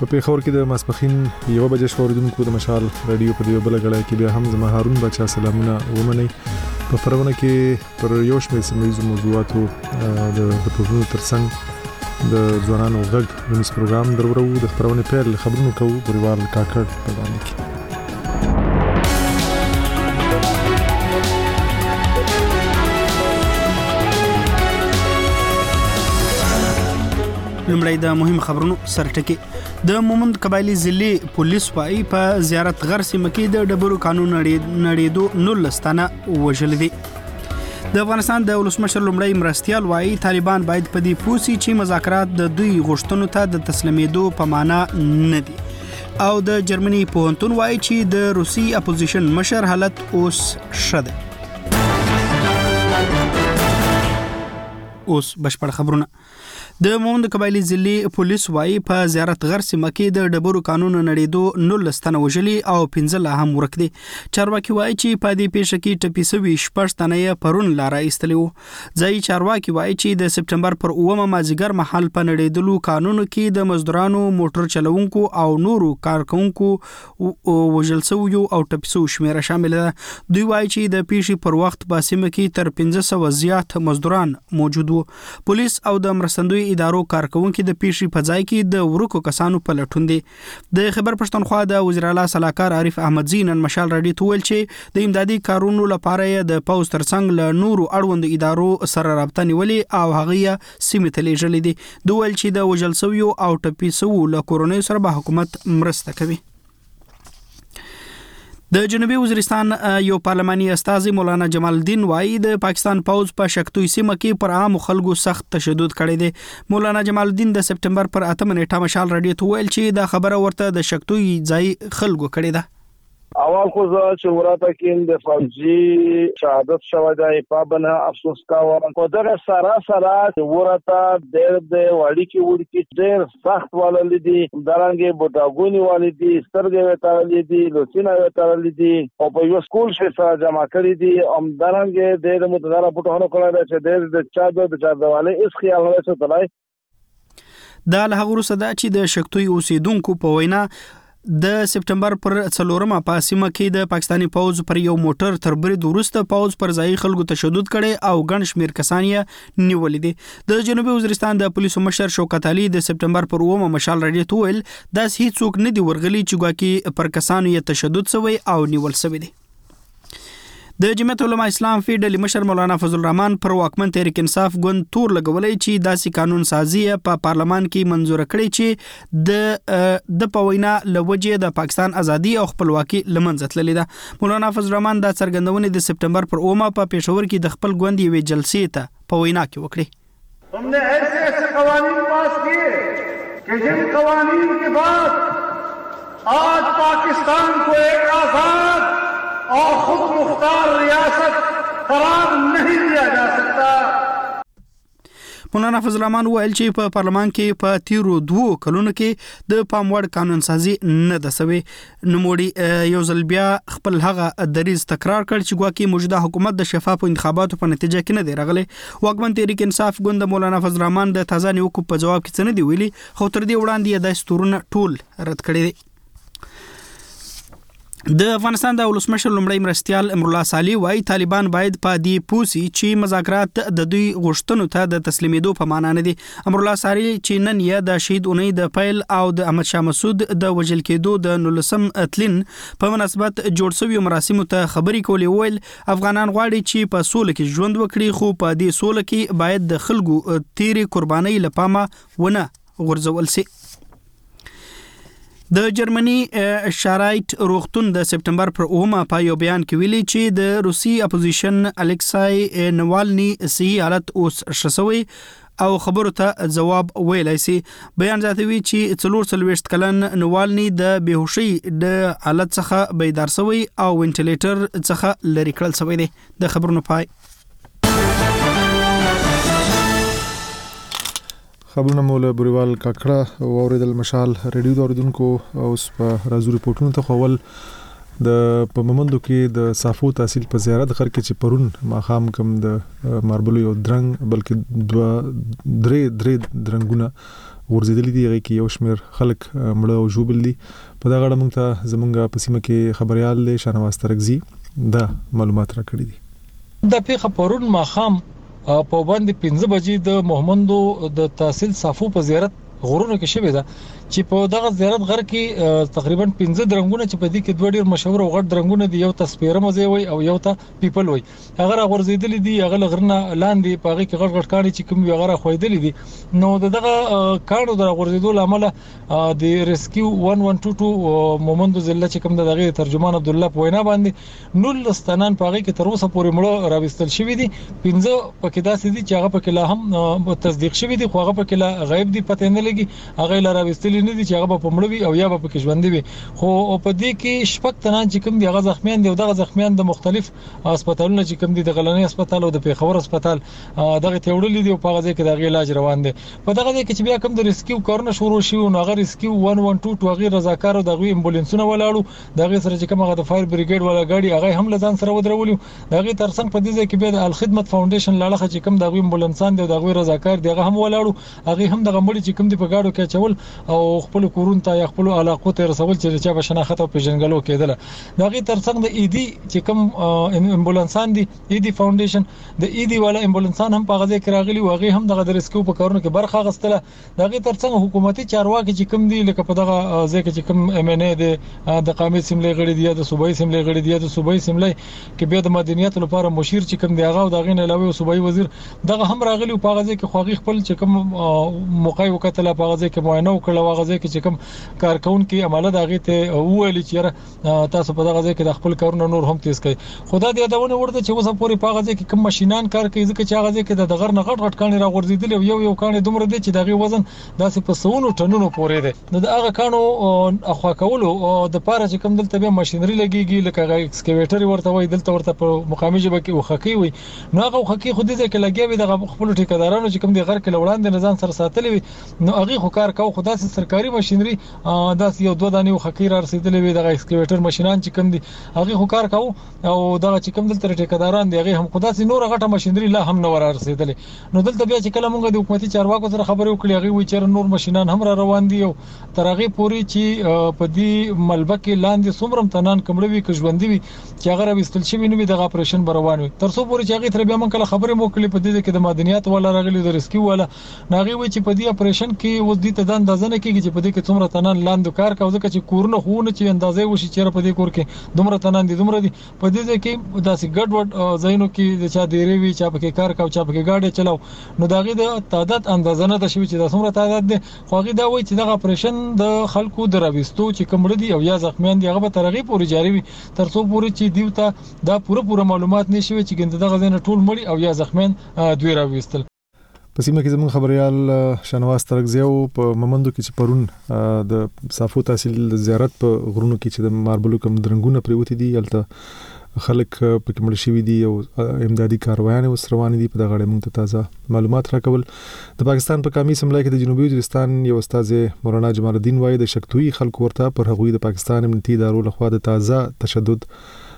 په پیښور کې د ماسپخین 1 بجې شوردونکو د مشال رادیو په دیو بل غړای کې بیا هم زما هارون بچا سلامونه ومني په پرونه کې پر یو شمېر سیمه موضوعاتو د خبرونو ترڅنګ د ځوانانو غږ د مس پروګرام درورو د خبرونه پیل خبرونو کوو بریوال کاکړ په باندې کې لمړی د مهم خبرونو سرټکی د مومند قبایلی ضلع پولیس وايي په زیارت غر سیمه کې د ډبرو قانون نړیدو 19 تنه وژل دي. د افغانستان د ولسمشر لمړی مرستیال وايي طالبان باید په دې پوسی چې مذاکرات د دوی غوښتنو ته د تسلیمېدو په معنا نه دي. او د جرمني پوهنتون وايي چې د روسي اپوزیشن مشر حالت اوس ښه دی. اوس بشپړ خبرونه. د مومند قبایلی ضلع پولیس وايي په زیارت غر سیمه کې د ډبرو قانون نړیدو 19 تنه وژلي او 15 هم ورک دي. چارواکي وايي چې په دې پیښه کې ټپي سوي 6 تنه یې پرون لاره ایستلی وو. ځای چارواکي وايي چې د سپټمبر پر 9 مازیګر مهال په نړیدلو قانون کې د مزدورانو موټر چلوونکو او نورو کارکونکو وژل شویو او ټپي شوو شمیره شامل ده. دوی وايي چې د پیښې پر وخت په سیمه کې تر 1500 زیات مزدوران موجود وو. پولیس او د مرستندوی ادارو کارکونکو د پیښې په ځای کې د ورکو کسانو په لټون دي. د خبر پښتونخوا د وزیر اعلی صلاحکار عارف احمدزی نن مشال رادیو ته ویل چې د امدادي کارونو لپاره د پوز ترڅنګ له نورو اړوند ادارو سره رابطه نیولې او هغه سیمه ته لیږلې دي. دوی ویل چې د وژل شویو او ټپي شویو له کورونې سره به حکومت مرسته کوي. د جنوبي وزیرستان یو پارلماني استازي مولانا جمال الدین وايي د پاکستان پوز په شکتوي سیمه کې پر عام خلکو سخت تشدد کړی دی. مولانا جمال الدین د سپټمبر پر 8 نیټه مشال رادیو ته ویل چې دا خبره ورته د شکتوي ځای خلکو کړی ده. اول خو چې وراته کې د فوجي شهادت شوه د پابنه افسوس کاوه په دغه سره ورته د وړي کې ډېر سخت ولل دي درانګي بوتاګونی ولل دي سترګې وتاړلې دي لوسینه وتاړلې دي او په یو سکول سره جمع کړې دي ام درانګي د متغره بوتانو کړه چې د چا د اس خیال نه ستلای د لهغورو صدا چې د شکتوي اوسیدونکو په وینا د سپټمبر پر 4 په سیمه کې د پاکستانی پوز پر یو موټر تر برید وروسته پوز پر ځای خلکو تشدد کړي او ګڼ شمیر کسان یې نیولې دي. د جنوبي وزیرستان د پولیسو مشر شوکت علي د سپټمبر پر 9 مشال رادیو ته ویل داس هیڅ څوک نه دی ورغلي چې ګواکې پر کسانو یې تشدد شوی او نیول شوی دی. د جمعیت علماء اسلام فیډل مشر مولانا فضل الرحمن پر واکمن تحریک انصاف ګوند تور لګولې چې داسې قانون سازي په پارلمان کې منزور کړي چې د پوینا لوجه د پاکستان ازادي او خپلواکي لمنځه تللې ده. مولانا فضل الرحمن د څرګندونې د سپټمبر پر 9 په پېښور کې د خپل ګوند یوې جلسې ته په وینا کې وکړي. हमने ऐसे قوانین پاس کیے کہ جن قوانین کے بعد آج پاکستان کو ایک آزاد اور خود مختار ریاست قرار نہیں دیا جا سکتا. مولانا فضل الرحمن ویل چې په پارلمان کې په تیرو 2 کلونو کې د پاموړ قانون سازي نه د سوي نموړي یو ځل بیا خپل هغه دریز تکرار کړ چې ګواکې موجوده حکومت د شفاف انتخاباتو په نتیجه کې نه دی راغلی. واکمن تحریک انصاف ګوند مولانا فضل الرحمن د تازه نیوکو په جواب کې څه نه دی ویلي خو تر دې وړاندې د ستورونه ټول رد کړی دی. د افغانستان د ولسمشر لمړی مرستیال امرالله صالح وايي طالبان باید په دې پوسی چې مذاکرات د دوی غوښتنو ته د تسلیمېدو په معنا نه دي. امرالله صالح چې نن یې د شهید اونۍ د پیل او د احمد شاه مسعود د وژل کېدو د 19 تلین په مناسبت جوړ شوی مراسمو ته خبرې کولې ویل افغانان غواړي چې په سوله کې ژوند وکړي خو په دې سوله کې باید د خلکو تیرې قربانۍ لپاره ونه غورځول شي. د جرمني شارایت روغتون د سپټمبر پر 9 په یو بیان کې ویلي چې د روسي اپوزیشن الکسای نوالني صحي حالت اوس شسوي او خبرو ته جواب ویلای شي. بیان زیاتوي چې 44 کلن نوالني د بیهوشي د حالت څخه بیدار شوی او وینټیلیټر څخه لری کړل شوی دی. د خبرونو پای خبرونه مولا بریوال کاکړه اوریدل مشال رادیو اوریدونکو اوس په رازو ریپورتونو ته خول د پممندو کې د صافو تحصیل په زیارت غر کې چې پرون ماخام کم د ماربل یو درنګ بلکې درې درنګونه ورزيدلې دي هغه کې یو شمېر خلک مړه او ژوبل دي. په دغه اړه موږ ته زمونږ په سیمه کې خبريال له شانواز ترغزي دا معلومات راکړي دي. د پیښه پرون ماخام په باندې 15 بجې د محمدو د تحصیل صافو په زیارت غرونو کې شوې ده چې په دغه زیارت غر کې تقریبا 15 درنګونه چې په دې کې دوه ډیر مشهور او غټ درنګونه دي، یو تصویره مزه وي او یو ته پیپل وي. هغه غورځیدل دي، هغه لغرنه لاندې په هغه کې غټ غټ کاڼي چې کوم هغه خویدل دي. نو دغه کاڼو د غورځیدو لامل د ریسکیو 1122 مومندو ضلع چې کوم دغه ترجمان عبد الله په وینا باندې 19 تنان په هغه کې تر اوسه پورې مړه راوستل شوی دي. 15 پکې داسې دي چې هغه پکې لا هم تصدیق شوی دي، خو هغه پکې لا غیب دي، پته نه لګي هغه لا راوستل نه دي چې هغه په مړوي او یا په کې ژوند دي. خو په دې کې شپږ تنان چې کوم دي هغه زخمیان دي او دغه زخمیان د مختلف هسپتالونو چې کوم دي د غلنۍ هسپتال او د پیښور هسپتال دغه تیوړل دي او په غزه کې دغه علاج روان دي. په دغه کې چې بیا کوم د ریسکیو کارونه شروع شي او هغه ریسکیو 112 غیر رضاکار او دغه امبولانسونه ولاړو، دغه سره چې کومه د فایر بریګیډ ولا غاډي هغه هم لزان سره ودرولو. دغه ترڅنګ په دې کې بیا د الخدمت فاونډیشن لاله چې کوم دغه امبولانسان دي دغه رضاکار دي هغه هم ولاړو، هغه هم دغه مړي چې کوم دي په غاډو کې چول او خپل کورون ته یا خپل علاقو ته رسول چې چا بشناخت او پیژنګلو کېدل. دغه ترڅنګ د ایدي چې کوم امبولانسان دي، ایدي فاونډیشن د ایدي والا امبولانسان هم په غزه کې راغلي او هغه هم دغه د ریسکیو په کارونو کې برخه غستله. دغه ترڅنګ حکومتي چارواکي چې کوم دي لکه په دغه ځکه چې کوم ام ان ای د قومي سیملې غړي دي یا د صوبایي سیملې غړي دي یا د صوبایي سیملې کې بیا د مدنیت لپاره مشیر چې کوم دی هغه او دغه نه علاوه صوبایي وزیر دغه هم راغلي په غزه کې خوغي خپل چې کوم موقع وکټله په غزه کې معاینه وکړه، غزه کې چې کوم کارکونکو عمله دغه ته ویل چې تاسو په دغه ځای کې د خپل کارونه نور هم تیز کړئ. خدا دې یادونه ورته چې اوس پورې په غزه کې کوم ماشينان کار کوي ځکه چې غزه کې د غر نه غټ غټ کاني راغورځیدل او یو کاني دومره دي چې دغه وزن داسې په 100 ټنونو پورې دی. نو دغه کانو اخوا کولو د پاره چې کوم دلته به ماشينري لګيږي لکه ایکسکیویټر ورته وای دلته په مقامي ژبه کې وخکی وي. نو هغه وخکی خو دې کې لګي وي د خپل ټیکدارانو چې کوم د غر کې لوړاندې نظام سره ساتلې وي. نو هغه خو کار کوي خدا سي سرکاري ماشينري داس یو دوه دانې وخکی را رسیدلې وي د ایکسکیویټر ماشينان چې کوم دي هغه خو کار کوي او دغه چې کوم دلته ټیکداران دي هغه هم خدا سي نور غټه ماشينري لا هم نور رسیدلې. نو دلته بیا چې کله موږ د حکومتي چارواکو سره خبرې وکړې هغه وی چې نور ماشينان هم را روان دي او تر هغه پوری چې په دې ملبه کې لاندې څومره تنان کمړوي کې ژوند دي چې هغه راوستل شي نو د اپریشن بروان وي تر څو پوری چې هغه تر بیا موږ کله خبرې وکړې په دې کې د مدنیات ولا راغلي د ریسکیو ولا ناغي وی چې په دې اپریشن کې اوس دې ته د اندازه نه کېږي چې په دې کې څومره تنان لاندې کار کوي ځکه چې کورونه خونه چې اندازې وشي چې په دې کور کې دومره تنان دي دومره دي په دې کې داسې ګډ وډ زینو کې د چا دیری وی چا پکې کار کوي چا پکې گاډي چلاو نو داغه د تعداد اندازه نه د شوی چې د څومره تعداد دي خو هغه دا وایي چې د اپریشن د خلکو د راوستو چې کومړ دي او یا زخمیان دي هغه به ترغیب پوری جاری وي تر څو پوری چې دیوته دا پوره معلومات نشي چې ګنده دغه زین ټول مړي او یا زخمیان دوی راوستل. په سیمه کې زموږ خبريال شنواز ترغزیو په ممندو کې چې پرون د صافو تحصیل د زیارت په غرونو کې چې د ماربلو کوم درنګونه پریوتی دي الته خلک په کومل شي دي او امدادي کاروایانه وسروان دي په دغه اړه موږ ته تازه معلومات راکول. د پاکستان په قومي اسمبلی کې د جنوبي وزیرستان یو استاد مولانا جمال الدین وایي د شکتوي خلکو ورته پر هغوی د پاکستان امنیتي ادارو لخوا د تازه تشدد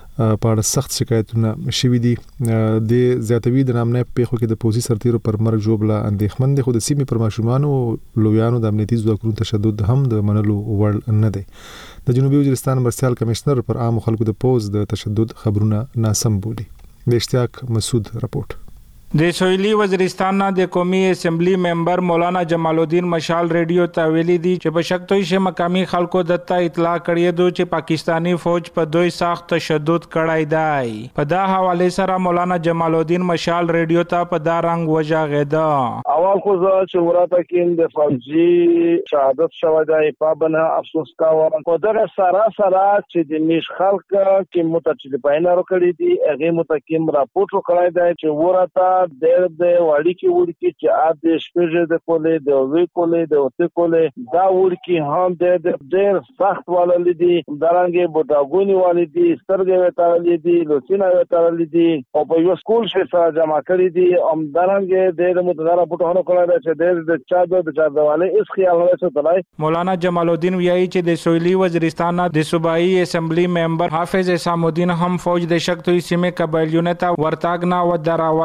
په اړه سخت شکایتونه شوي دي. د زیاتوي د نامنه پیښو کې د پوزي سرتیرو پر مرګ جوړه اندېښمن دي خو د سیمې پر ماشومانو لویانو د امنیتي ځواکونو تشدد هم د منلو وړ نه دی. د جنوبي وزیرستان مرستيال کمشنر پر عام خلکو د پوز د تشدد خبرونه ناسم بولي. د اشتیاق مسعود رپورټ. د سویلی وزیرستان د قومي اسمبلی ممبر مولانا جمال الدین مشال ریډیو ته ویلي دي چې په شکتوي شه مقامي خلکو دته اطلاع کړې دو چې پاکستانی فوج په دوی سخت تشدد کړای دی. په دا حواله سره مولانا جمال الدین مشال ریډیو ته په دا رنگ وجاغیدا اول خو چې وراته کې د فوجي شهادت شوه دی په بنه افسوس کاوه خو دغه سره چې د میش خلک کې متچې پاینه وکړي دي هغه متکیم راپورټ وکړای دی چې وراته د وړي کې چې ا د شپږ د کولې د وی کولې د اوته کولې دا ورکی هم د ډېر سخت ولل دي درانګي بوډاګونی ولل دي سترګې وتاړلې دي لوچینه وتاړلې دي او په یو سکول شې سره جمع کړې دي ام درانګي د متدارا پټونه کړل چې د چا د اس خیال نه ستلای. مولانا جمال الدین ویایي چې د سویلی وزیرستان د صوبایي اسمبلی ممبر حافظ اسام الدین هم فوج د شکتوي سیمه قبایلیونه ته ورتاګ نه ودرا ولایدا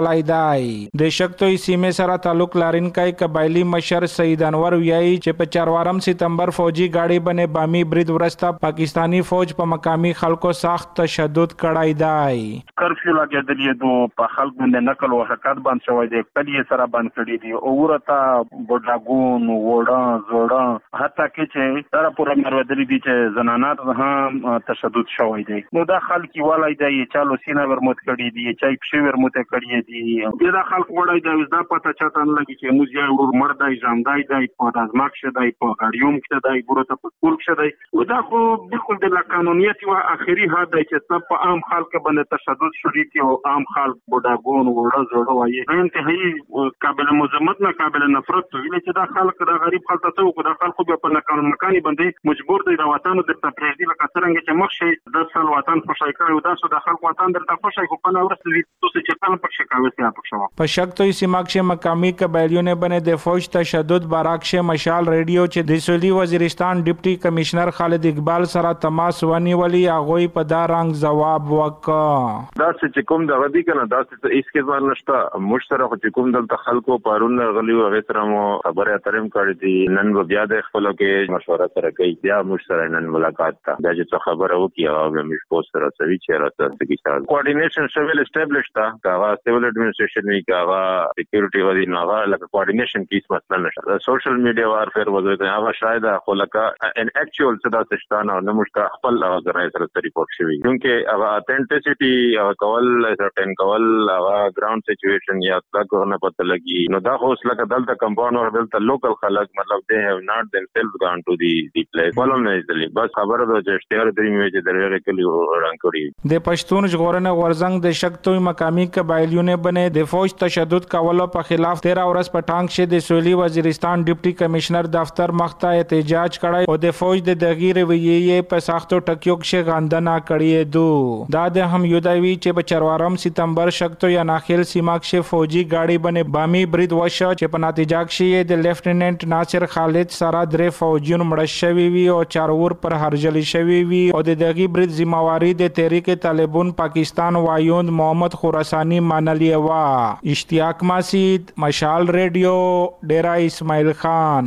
دی. د شکتوي سیمه سره تعلق لرونکي قبایلی مشر سید انور ویایي چې په 4 ستمبر فوجي گاډي باندې بامي برید ورسته پاکستانی فوج په مقامی خلکو سخت تشدد کړای دی. کرفیو لګیدلی دو په خلک باندې نقل او حرکت باندې شوی دی، کلی سره باندې کړی دی او ورته بډاګون وړا زړه حتی کې چې تر پورې مروادري دي چې زنانات هم تشدد شوی دی. نو دا خلک ولای دی چالو سینه ورموت کړی دی، چای پښې ورموت کړی دی. دا خلک وړای دی دا پته چاته نه لګي چې موږ یو ور مرد دی ژوندای دی په دازماک شته دی په غړیوم کې دی ګورته په کول کې دی. او دا خو بالکل د قانونیت او اخري حد دی چې سب په عام خلک باندې تشدد شوري او عام خلک بډاګون وړه زړه وایي انتهایی قابل مذمت نه قابل نفرت ویل چې دا خلک د غریب خلک ته او د خلکو په قانون مکاني باندې مجبور دي د وطن د تپریدي لکه څنګه چې مخشي د څل وطن خوشای کړو دا سو د خلکو وطن درته خوشای کو په نور څه څه چې کله پکې کاوه سي پکښه په شکتوي سیمه کې مقامی قبایلیونه باندې د فوج تشدد باراکشه مشال ریډیو چې د سولي وزیرستان ډیپټي کمشنر خالد اقبال سره تماس ونیولي هغه په دا رنګ جواب وکړ. دا چې کوم د غدي کنه دا چې اس کې ځان نشته مشترک چې کوم دلته خلکو پرون غلي او غیتره مو خبره اترم کړی دي نن بیا د خپل کې مشوره سره کوي بیا مشترک نن ملاقات تا دا چې خبره وکي او موږ پوسټ سره سوي چې راته کې شاله کوارډینیشن شویل اسټابلیش تا دا سیول ایڈمنسټریشن وی کاغه سکیورټي ودی ناغه لکه کوارډینیشن کیس مسله نشته. سوشل میډیا وارفیر وځي هغه شاید خلک ان اکچوال صدا تشتانه نو مشته خپل غره سره ریپورت شوی کیونکه هغه اتنټیسيټي او کول سرټن کول هغه ګراوند سچويشن یا څنګه نه پته لګي نو دا خو لکه دلته کمپاوند او دلته لوکل خلک مطلب they have not themselves gone to the place ولوم نه دي بس خبره ده چې اشتهار درې میوه چې درې کلی ورانکړي. د پښتون ژغورنې غورځنګ د شکتوي مقامی قبایلیونه باندې د فوج تشدد کولو په خلاف 13 ورځ په ټانګ شه د سولي وزیرستان ډیپټي کمشنر دفتر مخته احتجاج کړی او د فوج د دغیر رویې په سختو ټکیو کې غندنه کړې دو. دا د هم یودوي چې په 4 ستمبر شکتوي ناخیل سیمه کې فوجي گاډي باندې بامي برید وشو چې په نتیجه کې د لیفټیننټ ناصر خالد سره درې فوجیون مړ شوي وي او 4 ور پر هرجلی شوي وي او د دغه برید ذمہواری د تحریک طالبان پاکستان وایوند محمد خراسانی منلی وا. اشتیاق ماسید مشال ریډیو ډیرا اسماعیل خان.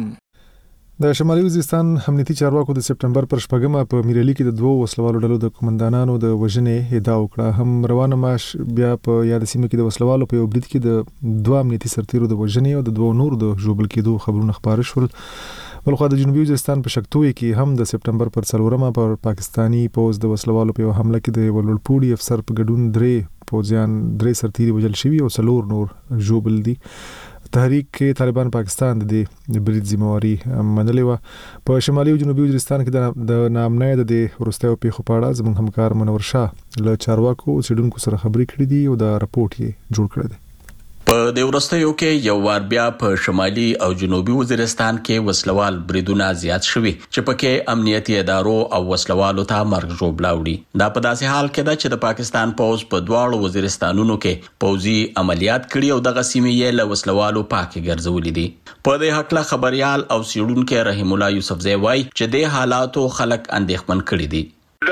د شمالي وزیرستان امنیتي چارواکو د سپټمبر پر 8 په میرالي کې د 2 وسلوالو ډلو د کمانډانانو د وژنې ادعا وکړه. هم روانه ماش بیا په یاد سیمه کې د وسلوالو په یو برید کې د 2 امنیتي سرتیرو د وژنې او د 2 نور د ژوبل کېدو خبرونه خبره شول. بلخو د جنوبي وزیرستان په شکتوي کې هم د سپټمبر پر 4 پر پاکستانی پوز د وسلوالو په حمله کې د ولولپوړي افسر په ګډون 3 پوزیان 3 سرتیري وژل شوي او 4 نور ژوبل دي. تحریک طالبان پاکستان د برید ذمہواری منلې و. په شمالي او جنوبي وزیرستان کې د نامنۍ د ورستیو پیښو په اړه زموږ همکار منور شاه له چارواکو سیډونکو سره خبرې کړې دي او د راپورټ یې جوړ کړی دی. په د ورستیو کې یو وار بیا په شمالي او جنوبي وزیرستان کې وسلوال بریدونه زیات شوي چې پکې امنیتي ادارو او وسلوالو ته مرګ ژوبلا وړي. دا په داسې حال کې ده چې د پاکستان پوز په دواړو وزیرستانونو کې پوزي عملیات کړي او دغه سیمې یې له وسلوالو پاکې ګرځولې دي. په دې حق خبريال او سیډونکو رحیم الله یوسفزی وایي چې د حالاتو خلک اندېښمن کړي دي.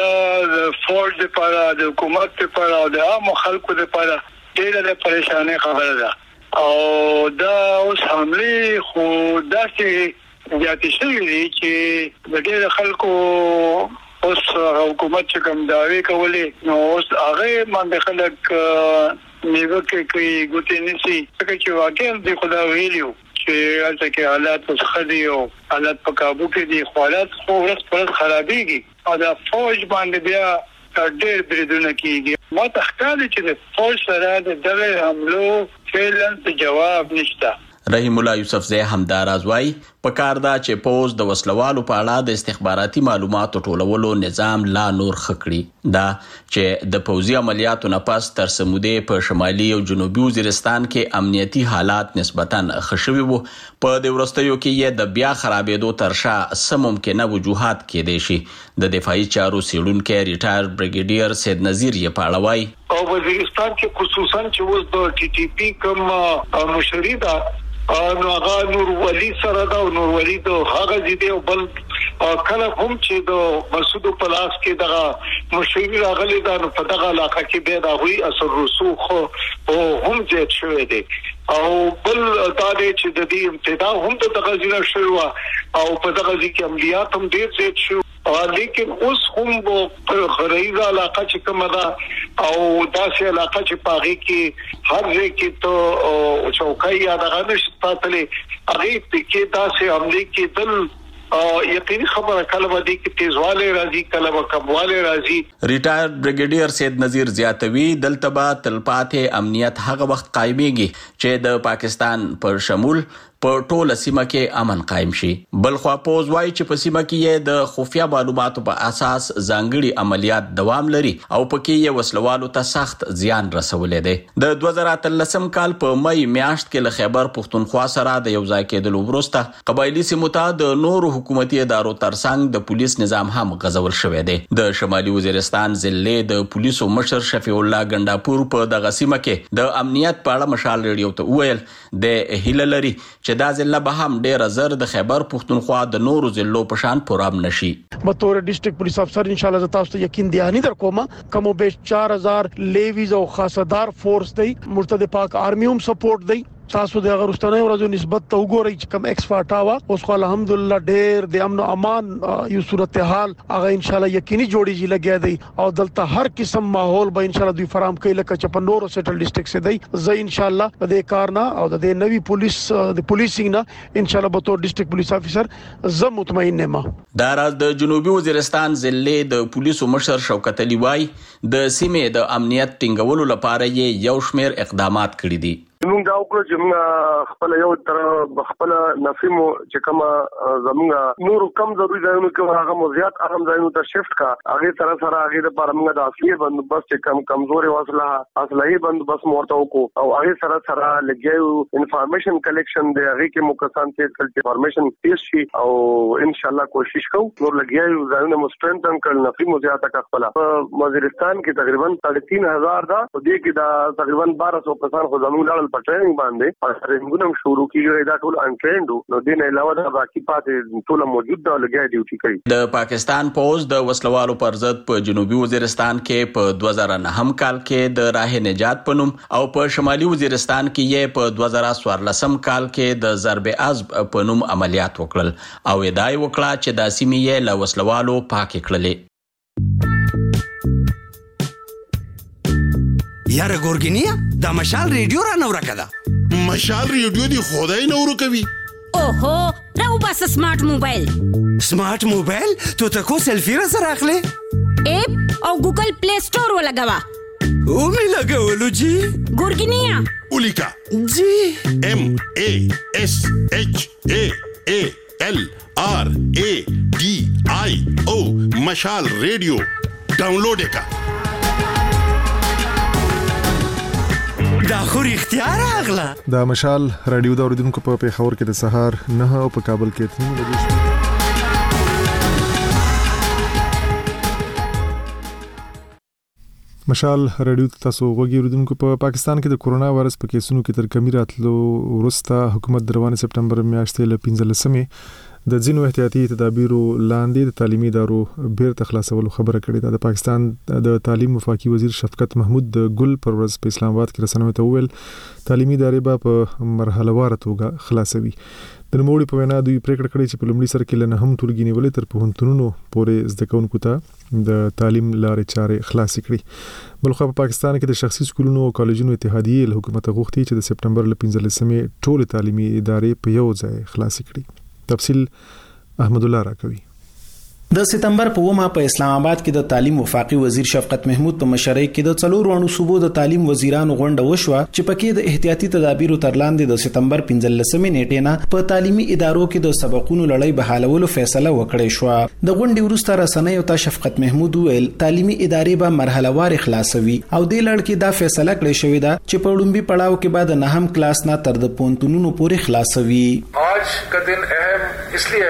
د فورس لپاره د حکومت لپاره او د عام خلکو لپاره ډېره د پریشانۍ خبره ده او دا اوس حمله خو داسې زیاتې شوې دي چې د ډېر خلکو اوس حکومت چې کوم دعوی کولې نو اوس هغه باندې خلک نیوکه کوي ګوتې نشي چې واقعا د خدا ویلو چې هلته کې حالات اوس خدي او حالات په کابو کې دي حالات خو ورځ پر ورځ خرابېږي او دا فوج باندې بیا ډېر بریدونه کیږي. ما تخکاله چې د فوج سره د دغه حملو فعلا جواب نشته. رحیم الله یوسفزی همداراز وایي په کار دا چې پوز د وسلوالو په اړه د استخباراتي معلوماتو ټولولو نظام لا نور خکړي. دا چې د پوزي عملیاتو نه پس تر سمودې په شمالي او جنوبي وزیرستان کې امنیتي حالات نسبتاً خشوي وو. په د ورستیو کې یې د بیا خرابېدو ترشا سممکنه وجوهات کې دي شي. د دفاعي چارو سیډونکو ریټایر بریګیډیر سید نذیر یې پاړوي او وزیرستان کې خصوصا چې اوس د ټي ټي پی کوم مشري دا نو هغه نور ولی سره دا نور ولی د هغه دې او بل کله هم چې د مسعود پلاس کې دغه مشري راغلي دا نو په دغه علاقه کې به دا وی اثر رسوخ او هم زیات شوی دی او بل دا چې د دې ابتدا هم د تغذیه شروع او په دغه کې عملیات هم ډیر زیات شو لیکن اوس هم په غریزه علاقه چې کومه ده او داسې علاقه چې پاغي کې هر ځای کې ته چوکۍ یا دغه نشته تلې هغه کې داسې عملي کې دل یقیني خبره کلمه دي کې تیزواله راځي کلمه کمواله راځي. ریټایر بریګیډیر سید نذیر زیاتوي دلته تلپاتې امنیت هغه وخت قائميږي چې د پاکستان پر شمول په ټوله سیمه کې امن قائم شي. بلخوا پوز وایي چې په سیمه کې د خفیا معلوماتو په اساس ځانګړي عملیات دوام لري او پکې یې وسلوالو ته سخت زیان رسولې ده. د 2013 کال په مې میاشت کې له خیبر پښتونخوا سره د یو ځای کېدلو وروسته قبایلی سیمو ته د نورو حکومتي ادارو ترڅنګ د پولیس نظام هم غزول شوی دی. د شمالي وزیرستان ضلع د پولیسو مشر شفیع الله ګنداپور په دغه سیمه کې د امنیت په اړه مشال ریډیو ته وویل د هیله لري چې دا ضلع به هم ډیر زر د خیبر پښتونخوا د نورو ضلعو په شان پرام نشي. به تور ډیسټریکټ پولیس افسر ان شاء الله تاسو ته یقین دیانی در کوم کوم به 4000 لیویز او خاصدار فورس دی مرتد پاک آرمی هم سپورټ دی. تاسو د غرستانه ورځو نسبت ته وګورئ چې کم ایکس فاټاوا اوس خو الحمدلله ډېر د امن او امان یو صورتحال هغه ان شاء الله یقیني جوړیږي لګیا دی او دلته هر قسم ماحول به ان شاء الله دوی فراهم کوي لکه چې په نورو سیټل ډیسټریکټ سي دی زه ان شاء الله د دې کار نه او د نوي پولیس د پولیسینګ نه ان شاء الله به تور ډیسټریکټ پولیس افسر زه مطمئن یم. دا راز د جنوبي وزیرستان ضلع د پولیسو مشر شوکت علي وای د سیمې د امنیت ټینګولو لپاره یې یو شمېر اقدامات کړي دي. موږ دا وکړو چې موږ خپل یو تر خپل نفیمو چې کومه زموږ نور کم ضروري ځایونو کې هغه مزيات اهم ځایونو ته شفت کا هغه سره هغه د لپاره موږ د اصلي بندوبست چې کمزوري اصلي بندوبست مرته وکړو او هغه سره لګیو انفارمیشن کلیکشن دی هغه کې مکسان چې انفارمیشن پیش شي او ان شاء الله کوشش کوو نور لګیو ځایونه مسترنتن کړل نفیمو زیاته کا خپل وزیرستان کې تقریبا 3500 دا او دې کې دا تقریبا 1200 کسان خو زموږ په ټریننګ باندې ټریننګونه شروع کیږي دا ټول انټرینډ نو دین علاوه دا باقي پاتې ټول موجود دا لګیا ډیوټي کوي. د پاکستان پوز د وسلوالو پر ضد په جنوبي وزیرستان کې په 2009 کال کې د راه نجات پنوم او په شمالي وزیرستان کې یې په 2014 کال کې د ضرب عزب پنوم عملیات وکړل او ادعای وکړه چې د سیمې یې له وسلوالو پاک کړلې. یاره ګورګینیا دا مشال ریډیو را نو راکړه. مشال ریډیو دی خدای نو ورکوي. اوهو راو بس سمارټ موبایل. سمارټ موبایل ته تاسو سلفي را سره اخلي اپ او ګوګل پلی سٹور ولګوا او می لګولو جی ګورګینیا اولیکا جی MASHALRADIO مشال ریډیو ډاونلوډ کا. دا خو اختیار اغلا دا مشال رادیو دا اوریدونکو په پیښور کې د سهار 9 او په کابل کې 3 بجې مشال رادیو تاسو غوږی اوریدونکو په پاکستان کې د کورونا وایرس په کیسونو کې تر کمی راتلو وروسته حکومت د روانه سپټمبر میاشتې له 15 د ځینو احتیاطي تدابیرو لاندې د تعلیمي ادارو بیرته خلاصولو خبره کړې ده. د پاکستان د تعلیم وفاقي وزیر شفقت محمود د ګل پر ورځ په اسلام آباد کې رسنیو ته وویل تعلیمي ادارې به په مرحله وار توګه خلاصوي. د نوموړي په وینا دوی پریکړه کړې چې په لومړي سر کې له هم ټولګي نیولې تر پوهنتونونو پورې زده کوونکو ته د تعلیم لارې چارې خلاص کړي. بلخو په پاکستان کې د شخصي سکولونو او کالجونو اتحادیې له حکومت غوښتي چې د سپټمبر له 15 ټول تعلیمي ادارې په یو ځای خلاص کړي. تفصیل احمد الله راکوي. د سپتمبر په ومه په اسلام آباد کې د تعلیم وفاقي وزیر شفقت محمود په مشرۍ کې د څلور وړو صوبو د تعلیم وزیرانو غونډه وشوه چې پکې د احتیاطي تدابیرو تر لاندې د سپتمبر 15 نیټې نه په تعلیمي ادارو کې د سبقونو لړۍ بحالولو فیصله وکړې شو. د غونډې وروسته رسنیو ته شفقت محمود ویل تعلیمي ادارې به مرحله وار خلاصوي او د لړ کې دا فیصله کړې شوې ده چې په لومبي پړاو کې بعد نهم کلاس نه تر د پونتونونو پورې خلاصوي. آج کا دن اہم اس لیے ہے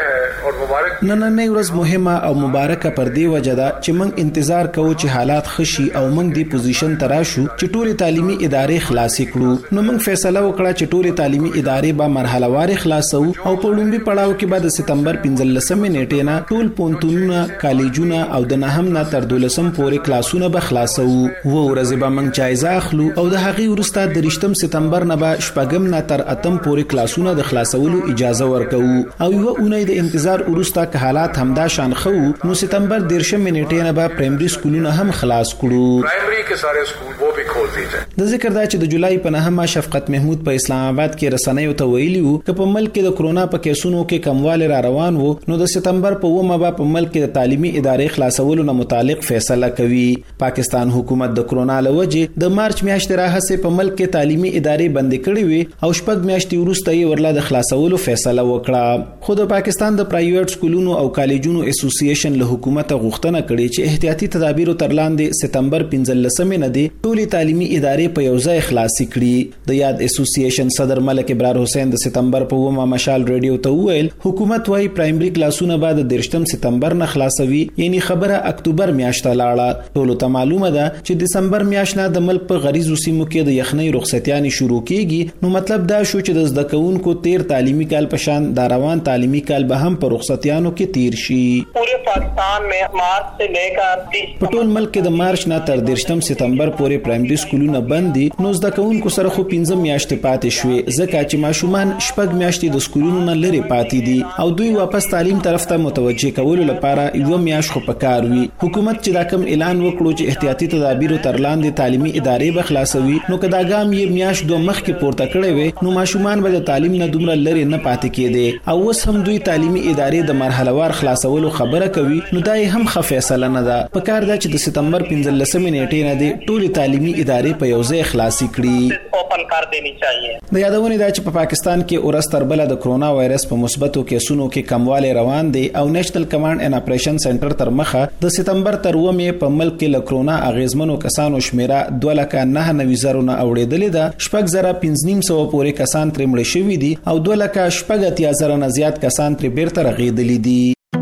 और मुबारक نننۍ ورځ مهمه او مبارکه پر دی وجه ده چې موږ انتظار کوو چې حالات خشي او موږ دی پوزیشن تراشو چې ټولې تعلیمي ادارې خلاصې کړو. نو موږ فیصله وکړه چې ټولې تعلیمي ادارې به مرحله وار خلاصو او په لومړي پړاو کې به د سپتمبر 15 نیټې نه ټول پونتونونه، کالجونه او د نهم نه تر 12 پورې کلاسونه به خلاصو. و ورځې به موږ جایزه اخلو او د هغې وروسته د 8 سپتمبر نه به شپږم نه تر 8 پورې کلاسونه د خلاصولو اجازه ورکوو او یو اونۍ د انتظار وروسته که حالات همدا شان خو نو سپتمبر 13 نیټې نه به پرایمري سکولونه هم خلاص کړو. प्राइमरी के सारे स्कूल वो भी खोल दिए जाए. د ذکر دا چې د جولای په 9 شفقت محمود په اسلام آباد کې رسنیو ته ویلي وو چې په ملک کې د کرونا په کیسونو کې کمواله را روان وو نو د سپتمبر په 9 به په ملک کې د تعلیمي ادارې خلاصولو نه متعلق فیصله کوي. پاکستان حکومت د کرونا لوجه د مارچ میاشتې راهسه په ملک کې تعلیمي ادارې بند کړې وي او شپږ میاشتې وروسته یې ورله د خلاصولو فیصله وکړه. خو د پاکستان د پرایویټ سکولونو او کالجونو اسوسییشن له حکومت غوښتنه کړې چې احتیاطي تدابیر تر لاندې سپتمبر 15 نه دی ټولي تعلیمي ادارې په یو ځای خلاصې کړي. د یاد اسوسییشن صدر ملک ابرار حسین د سپتمبر په 9 مشال ریډیو ته وویل حکومت وايي پرایمري کلاسونه بعد د 13 سپتمبر نه خلاصوي، یعنی خبره اکتوبر میاشت لاړه. ټول ته معلومه ده چې دسمبر میاشت نه د ملک په غریزو سیمو کې د یخنۍ رخصتیانې شروع کیږي. نو مطلب دا شو چې د زده کوونکو تیر تعلیمي کال په شان د روان تعلیمي کال به هم په رخصتیانو کې تیر شي. پورے پاکستان میں مارچ سے لے کر په ټول ملک کې د مارچ نه تر 13 سپتمبر پورې پرایمري سکولونه بند دي. نو زده کوونکو سره خو 15 میاشتې پاتې شوې ځکه چې ماشومان شپږ میاشتې د سکولونو نه لري پاتې دي او دوی واپس تعلیم طرف ته متوجه کولو لپاره یو میاشت خو پکار وي. حکومت چې دا کوم اعلان وکړو چې احتیاطي تدابیر تر لاندې تعلیمي ادارې به خلاصوي نو کدا ګام یې میاشت دوه مخ کې پورته کړې وي نو ماشومان به د تعلیم نه دومره لري نه پاتې کېدي او اوس هم دوی تعلیمي ادارې د مرحله وار خلاصولو خبره کوي. نو دا هم ښه فیصله نه ده. په کار ده چې د سپتمبر 15 نیټې نه دی ټولې تعلیمي ادارې په یو ځای خلاصې کړي. د یادونه ده چې په پاکستان کې اورس تر بل د کرونا وایرس په مثبتو کیسونو کې کمواله روان دي او نېشنل کمانډ ان اپریشن سنټر تر مخه د سپتمبر تر 9 په ملک کې له کرونا اغیزمنو کسانو شمیره 2,09,000 نه اوریدلې ده. 6,500 پورې کسان تر مړ شوي دي او 2,80,000 نه زیات کسان تر بیرته رغیدلې دي.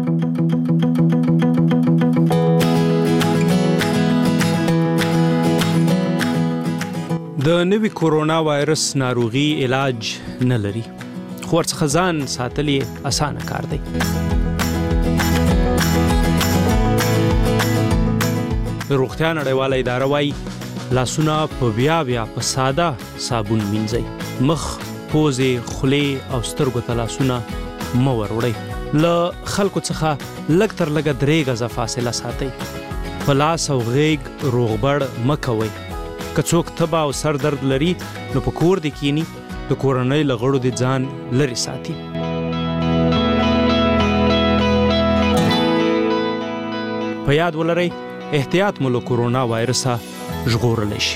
د نوي کورونا وایرس ناروغي علاج نه لري خو ورڅخه ځان ساتل اسانه کار دی. روغتیا نړیواله اداره وايي لاسونه په بیا په ساده صابون مینځئ. مخ، پوزې، خولې او سترګو ته لاسونه مه وروړئ. له خلکو څخه لږ تر لږه 3 غزه فاصله ساتئ. په لاس او غیږ روغبړ مه کوئ. که څوک تبه او سر درد لري نو په کور دې کینی د کورنۍ له غړو دې ځان لرې ساتي. په یاد ولرئ احتیاط مو له کورونا وایرسه ژغورلی شي.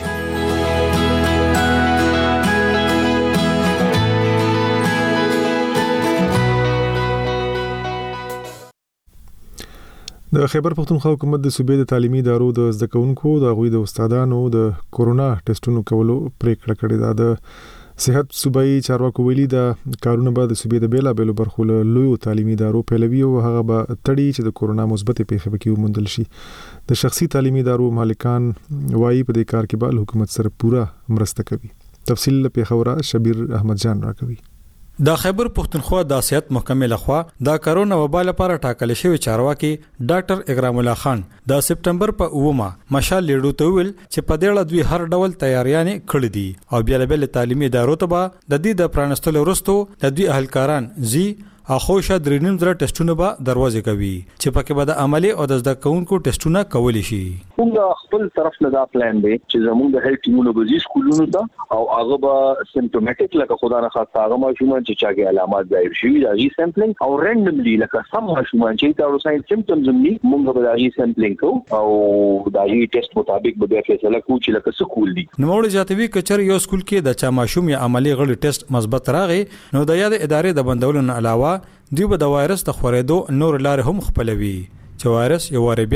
د خیبر پختونخوا حکومت د صوبې د تعلیمي ادارو د زده کوونکو د غوي د استادانو د کورونا ټیسټونو کولو پریکړه کړې ده. د صحت صوبایي چارواکو ویلي دا کارونه به د صوبې د بیلابېلو برخو له لویو تعلیمي ادارو پیلوي او هغه به تړي چې د کورونا مثبت پیښې پکې وموندل شي. د شخصي تعلیمي ادارو مالکان وايي په دې کار کې به حکومت سره پوره مرسته کوي. تفصیل په خبره شبیر احمد جان راکوي. د خیبر پختونخوا د صحت محکمې لخوا د کرونا وبا لپاره ټاکل شوی چارواکي ډاکټر اکرام الله خان د سپتمبر په 9 مشال لیډو ته ویل چې په دې اړه دوی هر ډول تیاریاں کړې دي او بیا له تعلیمي ادارو ته به د دې د پرانستلو وروسته د دوی اهلکاران زی اخوشه درینم زره ټیسټونه به دروازه کوي چې پکې به د عملی او د زده کوونکو ټیسټونه کولی شي. موږ خپل طرف نه دا پلان دی چې زموږ د هیلث ایمونولوژي سکولونو ته او هغه به سیمپټومټیک لکه خدای نه خاصه هغه ماشومان چې چاګه علامات ظاهر شي دا غي سیمپلینګ او رینډملی لکه سم ماشومان چې تاسو ساين سیمپټمز هم موږ به دا غي سیمپلینګ کو او دا غي ټیسټ مطابق به فیصله کوو چې لکه سکول دي. نو موږ جاتوي کچر یو سکول کې د چا ماشوم یا عملی غړي ټیسټ مثبت راغی نو د یاد ادارې د بندولو نه علاوه دوی به د وایرس د خورېدو نور لارې هم خپلوي چې وایرس یو واره بیا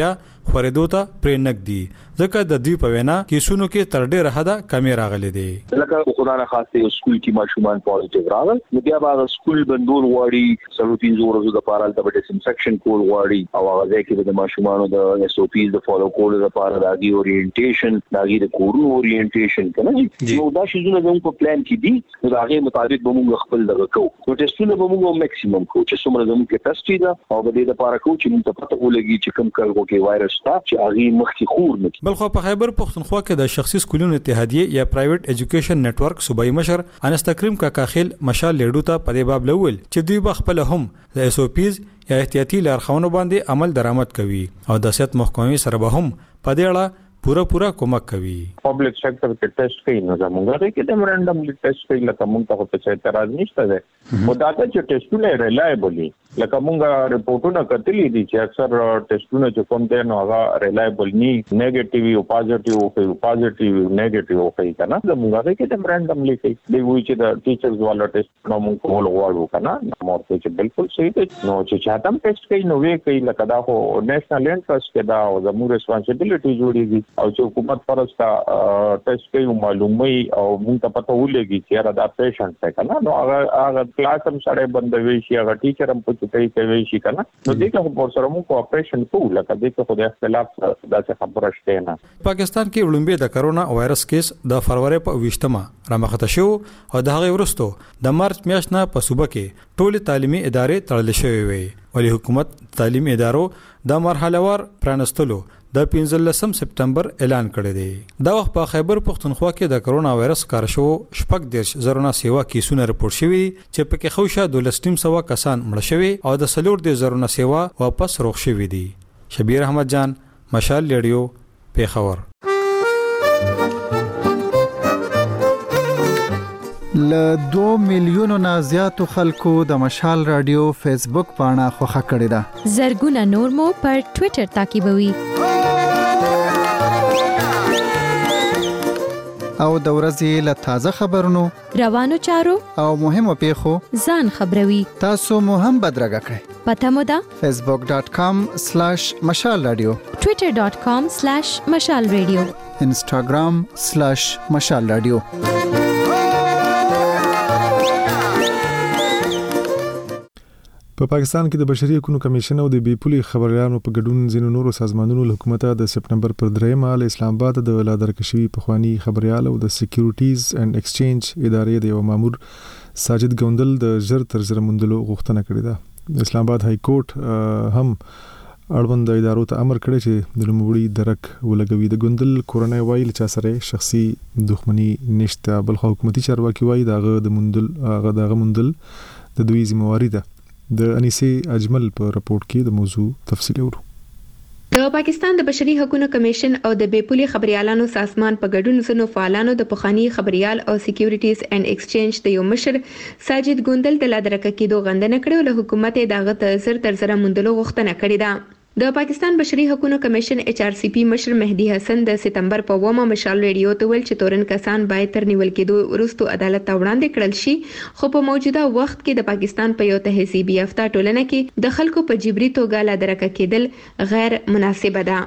خورېدو ته پرې نګدي ځکه د دوی په وینا کیسونو کې تر ډېره حده کمی راغلي دي. لکه خدانه خاصه یو سکول کې ماشومان پوزټیو راغل نو بیا به سکول بندول غواړي سلوټین زورو د پاره د ډیسانفیکشن کول غواړي او هغه ځای کې د ماشومانو د اس او پیز د فالو کول لپاره د اورینټیشن د کورونو اورینټیشن کنه نو دا شی زونه زموږ په پلان کې دي نو هغه مطابق به موږ خپل دغه کوو نو ټیسټونه به موږ میکسیمم کوو چې څومره زموږ کې ټیسټ دي او به د لپاره کوو چې موږ ته پته ولګي چې کوم کلګو کې وایرس تا چې هغه مخکې خور نه بل خو په خیبر پختونخوا کې د شخصي سکولونو اتحادیه یا پرایویټ ایجوکیشن نتورک صوبایي مشر انستکریم کاکاخیل مشال لیډو ته په دې باب لول چې دوی بخپل هم د اس او پیز یا احتیاطي لارښوونو باندې عمل درآمد کوي او د صحت محکمې سره به هم په دې اړه پورا کومک کوي. پبلک سېکټر کې ټیسټ کوي نو زموږ کې د رانډملی ټیسټ کوي لکه موږ ته په څه اعتراض نشته ده مو دا چې ټیسټونه ریلایبلی لکه موږ رپورټونه کتلې دي چې اکثر ټیسټونه چې کوم دي نو هغه ریلایبل ني نیگیټیو او پوزټیو او پوزټیو نیگیټیو کوي کنه زموږ کې د رانډملی کوي دی وی چې د ټیچرز والا ټیسټ نو موږ کول غواړو کنه نو چې بالکل صحیح دي نو چې چاته ټیسټ کوي نو وی کوي لکه دا خو نېشنل انټرست کې دا او زموږ ریسپانسیبিলিټي جوړیږي او چې حکومت فرض کا ټیسټ کوي معلومي او موږ ته پته ولګي چې دا پیشنټ څنګه کنه نو هغه کلاس هم سره بندوي شي هغه ټیچر هم پوښتنه کوي شي کنه نو دې ته په سره موږ کوآپریشن کوو لکه دې ته خو د اختلاف داسې خبره شته نه. پاکستان کې وړاندې د کرونا وایرس کیس د فروری په 20مه رامخته شو او د هغه وروسته د مارچ میاشت نه په صوبه کې ټول تعلیمي ادارې تړل شوې وي ولې حکومت تعلیمي ادارو د مرحله وار پرانستلو د 15 سپتمبر اعلان کړی دی. دا وخت په خیبر پختونخوا کې د کرونا وایرس کار شو شپږ دیرش زرونه سیوا کیسونه رپورټ شوي چې پکې خوشه 1200 کسان مړ شوي او د سلور دی زرونه سیوا واپس روغ شوي دي. شبیر احمد جان مشال ریډیو پیښور. ل 2 میلیونو نه زیاتو خلکو د مشال رادیو فیسبوک پاڼه خوښه کړې ده. زرګونه نور مو پر ټوئیټر تعقیبوي. او د ورځې له تازه خبرونو روانو چارو او مهمو پیښو ځان خبروي. تاسو مو هم بدرګه کړئ. پته مو ده facebook.com/مشال رادیو twitter.com/مشال رادیو instagram/مشال رادیو. په پاکستان کې د بشري حقوقو کمیشن او د بیپولي خبريالانو په ګډون ځینو نورو سازمانونو له حکومت د سپتمبر پر 3 ل اسلام آباد د لادرکشي په خواني خبريال او د سکیورټیز اینڈ ایکسچینج ادارې د یو مامور ساجد ګوندل د ژر تر ژره موندلو غوښتنه کړې ده. اسلام آباد های کورټ هم اړوند ادارو ته امر کړی چې د لومړي درک ولګوي. د ګوندل کورنۍ وایي چې سره شخصي دښمنی نشته بل حکومتي چارواکي وایي دغه موندل د دوی ذمہواری ده. د انیسه اجمل په راپورټ کې د موضوع تفصیل اورو. د پاکستان د بشري حقوقو کمیشن او د بیپولي خبريالانو سازمان په ګډون زنو فعالانو د پخوانی خبريال او سکیورټیز اینڈ ایکسچینج د یو مشر ساجد ګوندل د لادرکه کېدو غندنه کړې او له حکومت دغه تر زر موندلو غوښتنه کړې ده. د پاکستان بشري حقوقو کمیشن HRCP مشر مهدی حسن د سپتمبر په 1 مشال ریډیو ته ویل چې تورن کسان باید تر نیول کېدو وروسته عدالت ته وړاندې کړل شي خو په موجوده وخت کې د پاکستان په یو تهذیبي یافته ټولنه کې د خلکو په جبري توګه لادرکه کېدل غیر مناسب ده.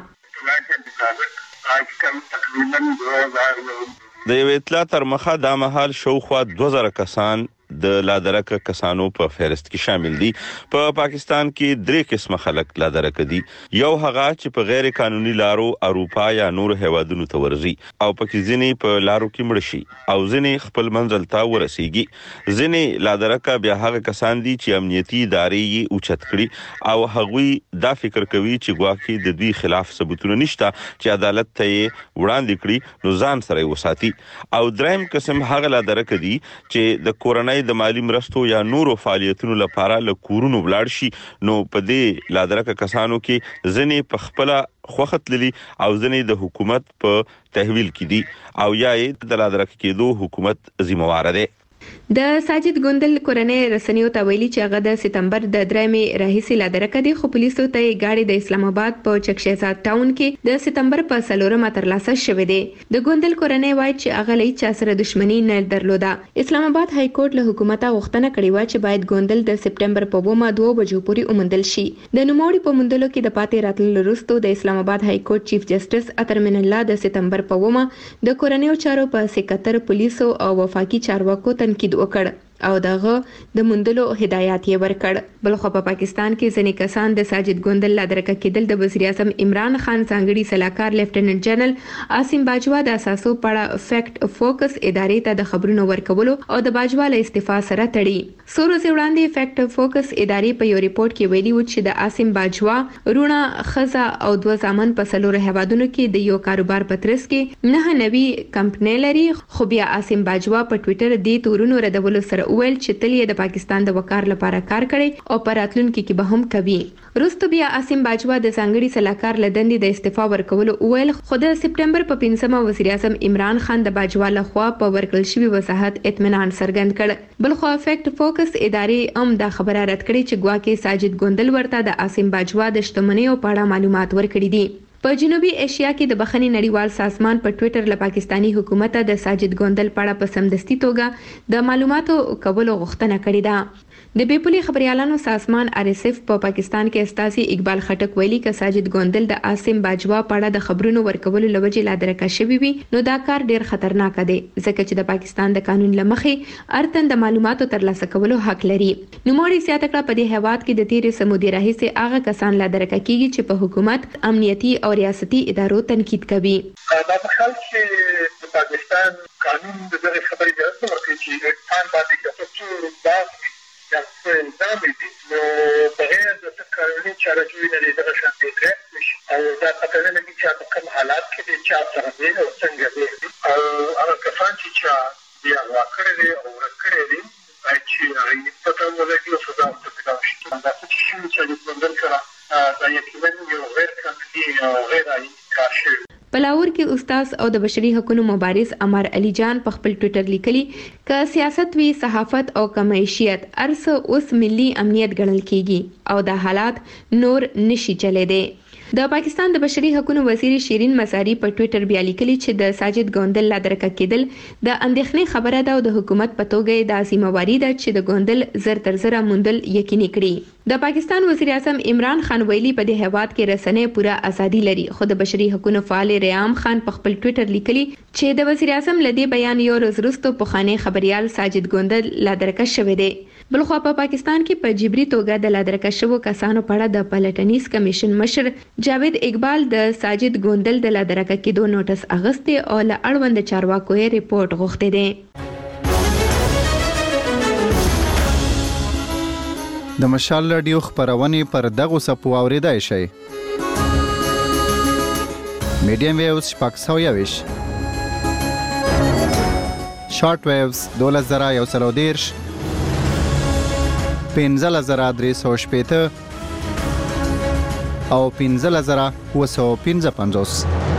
د یو اطلاع تر مخه د مهال شوخوا 2000 کسان د لادرکه کسانو په فهرست کې شامل دي. په پاکستان کې 3 قسمه خلک لادرکه دي. یو هغه چې په غیر قانوني لارو اروپا یا نور هیوادونو ته ورځي او پکې ځینې په لارو کې مړ شي او ځینې خپل منزل ته ورسیږي. ځینې لادرکه بیا هغه کسان دي چې امنیتي ادارې یې اوچت کړي او هغوی دا فکر کوي چې ګواکې د دوی خلاف ثبوتونه نشته چې عدالت ته یې وړاندې کړي نو ځان سره وساتي. او دریم قسم هغه لادرکه دي چې د کورنۍ د مالی مرستو یا نورو فعالیتونو لپاره له کورونو بلاړ شي نو په دې لادرکه کسانو کې ځنې په خپل خوخت للی او ځنې د حکومت په تحویل کې دي او یا د لادرکه کېدو حکومت ذمہوار دی. د ساجد ګوندل کورنۍ رسنیو ته ویلي چې هغه د سپتمبر د 3 راهیسې لا درکه دي، خو پولیسو ته گاډي د اسلام آباد په چک شهزاد ټاون کې د سپتمبر په 4 ترلاسه شوې ده. د ګوندل کورنۍ وایي چې هغه له چا سره دښمنی نه درلوده. اسلام آباد های کورټ له حکومت غوښتنه کړې و چې باید ګوندل د سپتمبر په 2 بجو پورې ومندل شي. د نوموړي په مندلو کې د پاتې راتللو وروسته د اسلام آباد های کورټ چیف جسټس عطر من الله د سپتمبر په 2 د کورنیو چارو په سکتر پولیسو او وفاقي چارواکو تنقید وکړ او دغه د مندلو هدایت یې ورکړ. بلخو په پاکستان کې ځینې کسان د ساجد ګوندل لا درکه کېدل د وزیر اعظم عمران خان ځانګړي سلاکار لیفټیننټ جنرال عاصم باجوا د اساسو پړه فیکټ فوکس ادارې ته د خبرونو ورکولو او د باجوا له استعفا سره تړي. سورو وړاندې فیکټ فوکس ادارې په یو ریپورت کې ویلي و چې د عاصم باجوا رونه خزا او 2 ځامن په 4 هوادونو کې د یو کاروبار په ترڅ کې 9 نوي کمپنۍ لري، خو بیا عاصم باجوا په ټوئیټر د تورونو ردولو سره ویل چې تل یې د پاکستان د وقار لپاره کار کړی او پر راتلونکي کې به هم کوي. وروسته بیا عاصم باجوا د ځانګړي سلاکار لدندې د استعفا ورکولو ویل، خو د سپتمبر په 5 وزیر اعظم عمران خان د باجوا لخوا په ورکړل شوی وضاحت اطمینان څرګند کړ. بلخو افیکټ فوکس ادارې هم دا خبره رد کړې چې ګواکې ساجد ګوندل ورته د عاصم باجوا د شتمنیو په اړه معلومات ورکړي دي. په جنوبي ایشیا کې د بخښنې نړیوال سازمان په ټوئیټر له پاکستانی حکومت د ساجد ګوندل په اړه په سمدستي توګه د معلوماتو کولو غوښتنه کړې ده. د بیپولي خبريالانو سازمان RSF په پاکستان کې استاذي اقبال خټک ویلي ک ساجد ګوندل د عاصم باجوا په اړه د خبرونو ورکولو لوجه لا درکه شوی وي، نو دا کار ډیر خطرناک دی ځکه چې د پاکستان د قانون لمخې ارتن د معلوماتو ترلاسه کولو حق لري. نو موږ زیاته کړه په دې هواد کې د تیرې سمودي راهیسې هغه کسان لا درکه کیږي چې په حکومت، امنیتي او ریاستي ادارو تنقید کوي. دا په خل چې د پاکستان قانون د دغه خبرې د اصل ورته چې انسان باندې د څو باندې د الزام دي نو بغیر د قانوني چارچوبي نه دغه شان دي او دا پته نه لګي چې په کوم حالات کې د چا سره دي او څنګه دي او هغه کسان چې بیا واکړي دي او ورکړي دي چې هغه پته ولګي او سزا ورته شي. دا چې د بندر سره دا یقینا یو غیر قانوني او غیر عادي کار شي. پلاور کې استاد او د بشري حقوقو مبارز عمر علي جان په خپل ټوئیټر لیکلي ک سیاست وی صحافت او کمیشیت ارسه اوس ملي امنیت ګڼل کیږي او د حالات نور نشي چلے دي. د پاکستان د بشري حقوقو وزیر شیرین مساری په ټوئیټر بیا لیکلي چې د ساجد ګوندل لا درکه کېدل د اندېښنې خبره ده او د حکومت په توګه د ذمہواری ده چې د ګوندل زر تر زر مندل یقیني کړي. د پاکستان وزیر اعظم عمران خان ویلي په دې هواد کې رسنۍ پوره ازادي لري، خو د بشري حقوقو فعال ریام خان په خپل ټوئیټر لیکلي چې د وزیر اعظم لدی بیان یو ورځ وروسته په خانه خبريال ساجد ګوندل لا درکه شوی دی. بلخو په پاکستان کې په جبري توګه د لا درکه شوو کسانو په اړه د پلټنیز کمیشن مشر جاوید اقبال د ساجد ګوندل د لا درکه کېدو نوټس اغسته او له اړوند چارواکو یې ریپورت غوښته دی. د مشال رادیو خبرونه پر دغه سپو اوریدای شي. میډیم ویوز شپږ 120 شارټ ویوز 2130 15315 او 15955.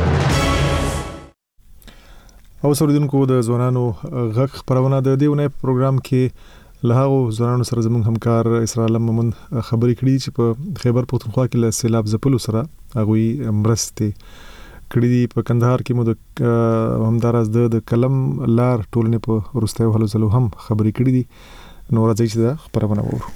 او سردونکو د ځوانانو غږ خبرونه د دیونه پروګرام کې له هغو ځوانانو سره زموږ همکار اسرائیل مومن خبرې کړي چې په خیبر پختونخوا کې له سیلاب ځپلو سره هغه مرستې کړي دي. په کندهار کې مو د همداراز د کلم لار ټولنې په وروستیو هلو ځلو هم خبرې کړي دي. نو راځي چې دا خبرونه وورو.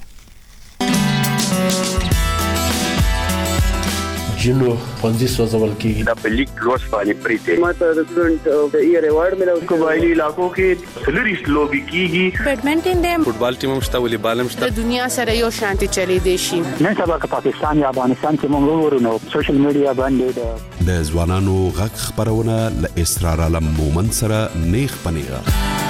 جنو پنځه سوځول کېږي دا په لیک لوس باندې پریته ماته د سټوډنټ د ایئر ایوارډ ملو قبایلی علاقو کې سلریس لوبي کیږي. بیډمنټن د فوټبال ټیم مشته ولې بالم شته د دنیا سره یو شانتي چلی دی شي. نن سبا که پاکستان یا افغانستان کې موږ ورونو سوشل میډیا باندې د ځوانانو غږ خبرونه ل اسرار علم مومن سره نیخ پنیغه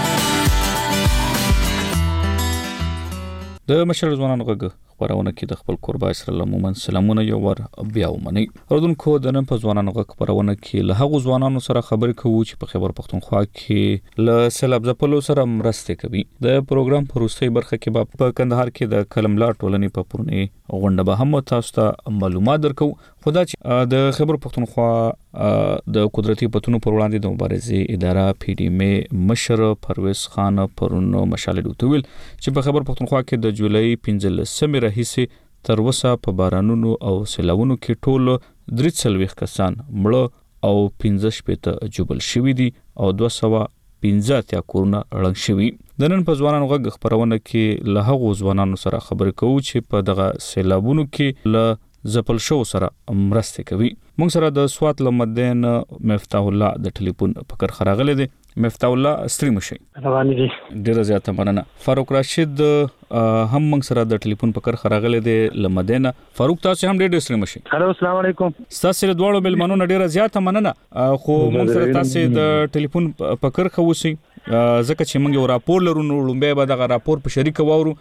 د مشر ځوانانو غږ خبرونه کې د خپل قربا اسرائیل مومن سلامونه یو ور بیا ومني. اردوونکو د نن په ځوانانو غږ خبرونه کې له هغو ځوانانو سره خبرې کوو چې په خیبر پختونخوا کې له سیلاب ځپلو سره مرسته کوي. د پروګرام په وروستۍ برخه کې په کندهار کې د کلملار ټولنې په پورنې غونډه به هم تاسو ته معلومات درکو. خدا چې د خیبر پختونخوا د قدرتي پتونو پر وړاندې د مبارزې اداره PDM مشر پرویز خان پرون مشال ډوتویل چې په خیبر پختونخوا کې د جولای 15 راهیسې تر اوسه په بارانونو او سیلاوونو کې ټول 43 کسان مړه او 15 جوبل شوي دي او 215 کورونه ړنګ شوي. د نن په ځوانانو غږ خبرونه کې له هغو ځوانانو سره خبرې کوو چې په دغه سیلابونو کې له زپل شو سره مرسته کوي. موږ سره د سوات لمدین مفتاح الله د ټلیفون پکر خراغله دي. مفتاح الله ستړي مشي. رواني دي. ډیره زیاته مننه. فاروق راشد هم موږ سره د ټلیفون پکر خراغله دي لمدین. فاروق تاسو هم ډېر ستړي مشي. هلو السلام علیکم. تاسو له دوړو بلمنو ډیره زیاته مننه. خو موږ سره تاسو د ټلیفون پکر خوسي ځکه چې موږ یو راپور لرو نو لومبه به دغه راپور په شریک وورو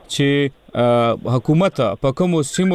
چې حکومت په کومو سیمو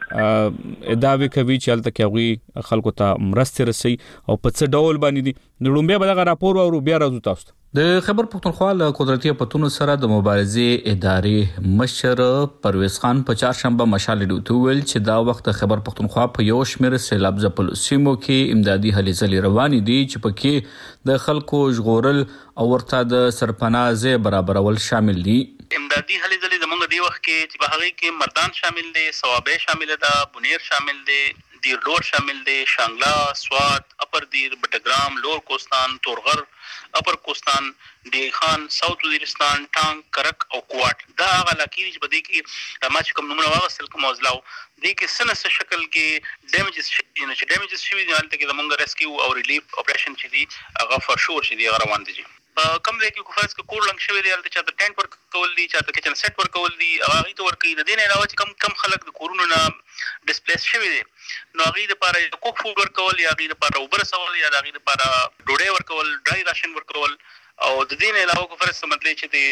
کې داوی کوي چې هلته کې هغوی خلکو ته مرستې رسي او په څه ډول باندې دي. نو لومبه به دغه راپور وورو بیا راځو تاسو ته. د خیبر پختونخوا له قدرتي پتونو سره د مبارزې ادارې مشر پرویز خان په چهارشنبه مشال ډوتویل چې دا وخت خیبر پختونخوا په یو شمېر سیلاب ځپلو سیمو کې امدادي هلې ځلې روانې دي چې پکې د خلکو ژغورل او ورته د سرپناه ځای برابرول شامل دي. امدادي هلې ځلې زموږ دی وخت کې چې په هغې کې مردان شامل دي، صوابۍ شامل ده، بنیر شامل دي، دیرلور شامل دي، شانګلا، سوات، اپر دیر، بټګرام، لور کوستان، تورغر، اپر کوستان، ډی خان، ساوث وزیرستان، ټانک، کرک او کوټ. دا هغه علاقې دي چې په دې کې ما چې کوم نومونه واغستل کوم موضوع دې کې څه شکل کې ډیمیجز شوي دي. هلته کې زموږ ریسکیو او ریلیف اپریشن چې دي هغه فور شور چې دي هغه روان دي. کم ځای کې فرض کې کور لنګ شوی دی، هلته چاته ټینټ ورکول دي، چاته کچن سیټ ورکول دي، هغوی ته ورکوي. د دې نه علاوه چې کم خلک د کورونو نه ډسپلیس شوي دي نو هغوی دپاره کوک فوډ ورکول یا هغوی دپاره اوبه رسول یا د هغوی دپاره ډوډۍ ورکول، ډرای راشن ورکول. او د دې نه علاوه که فرض ته مطلب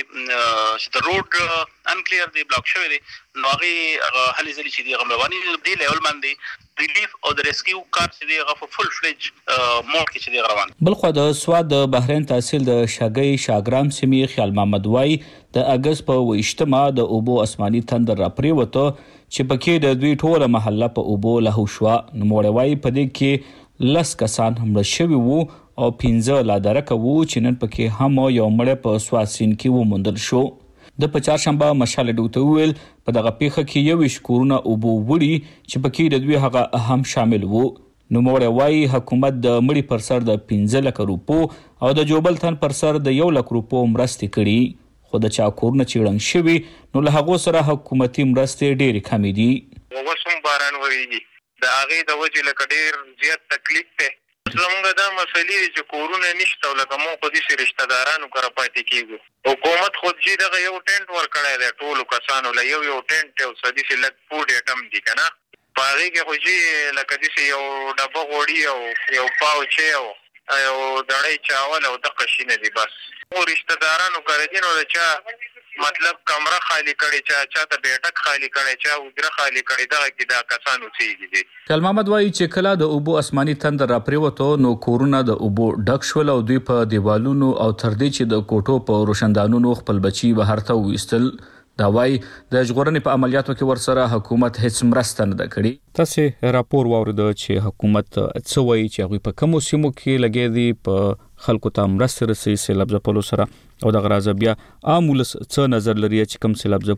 چې د روډ انکلیر دی، بلاک شوی دی، نو هغې هلې ځلې چې دي هغه روانې دي. دې لیول باندې ریلیف او د ریسکیو کار چې دی هغه په فل فلیج موډ کې چې دی روان. بلخوا د سوات د بحرین تحصیل د شاګۍ شاګرام سیمې خیال محمد وایي د اګست په 28 د اوبو اسماني تندر راپرېوته چې پکې د دوی ټوله محله په اوبو لاهو شوه. نوموړی وایي په دې کې 10 کسان مړه شوي وو او 15 لا درکه وو چې نن پکې هم یو مړی په سوات سیند کې وموندل شو. د په چهارشنبه مشال ډوتویل په دغه پیښه کې 21 کورونه اوبو وړي چې پکې د دوی هغه هم شامل وو. نوموړی وایي حکومت د مړي پر سر د 15 لک روپو او د جوبل تن پر سر د 1 لک روپو مرستې کړي، خو د چا کورونه چې ړنګ شوي نو له هغو سره حکومتي مرستې ډېرې کمې دي. اوس هم باران ورېږي، د هغې د وجې لکه ډېر زیات تکلیف دی. زمونږ دا مسلې دي چې کورونه نشته او لکه مونږ خو داسې رشته دارانو کره پاتې کېږو. حکومت خود چې دغه یو ټینټ ورکړی دی ټولو کسانو له یو ټینټ یو څه داسې لږ فوډ ایټم دي که نه، په هغې کې خو چې لکه داسې یو ډبه غوړي او یو پاوچې او یو دړی چاول او دغه شیونه دي. بس مو رشته دارانو کره دي نو د چا مطلب کمره خالی کړي، چاته بیټک خالی کړي، چا ودره خالی کړي، دغه کې دا کسان اوسېږي دي. خیال محمد وایي چې کله د اوبو اسماني تندر راپرېوته نو کورونه د اوبو ډک شول او دوی په دیوالونو او تر دې چې د کوټو په روشندانونو خپل بچي بهر ته وویستل. دا وایي د ژغورنې په عملیاتو کې ورسره حکومت هیڅ مرسته نه ده کړې. تاسې راپور واورېده چې حکومت څه وایي چې هغوی په کومو سیمو کې لګیا دي په خلکو ته مرستې رسوي سیلاب ځپلو سره او دغه راځه بیا عام ولس څه نظر لري چې کوم سیلاب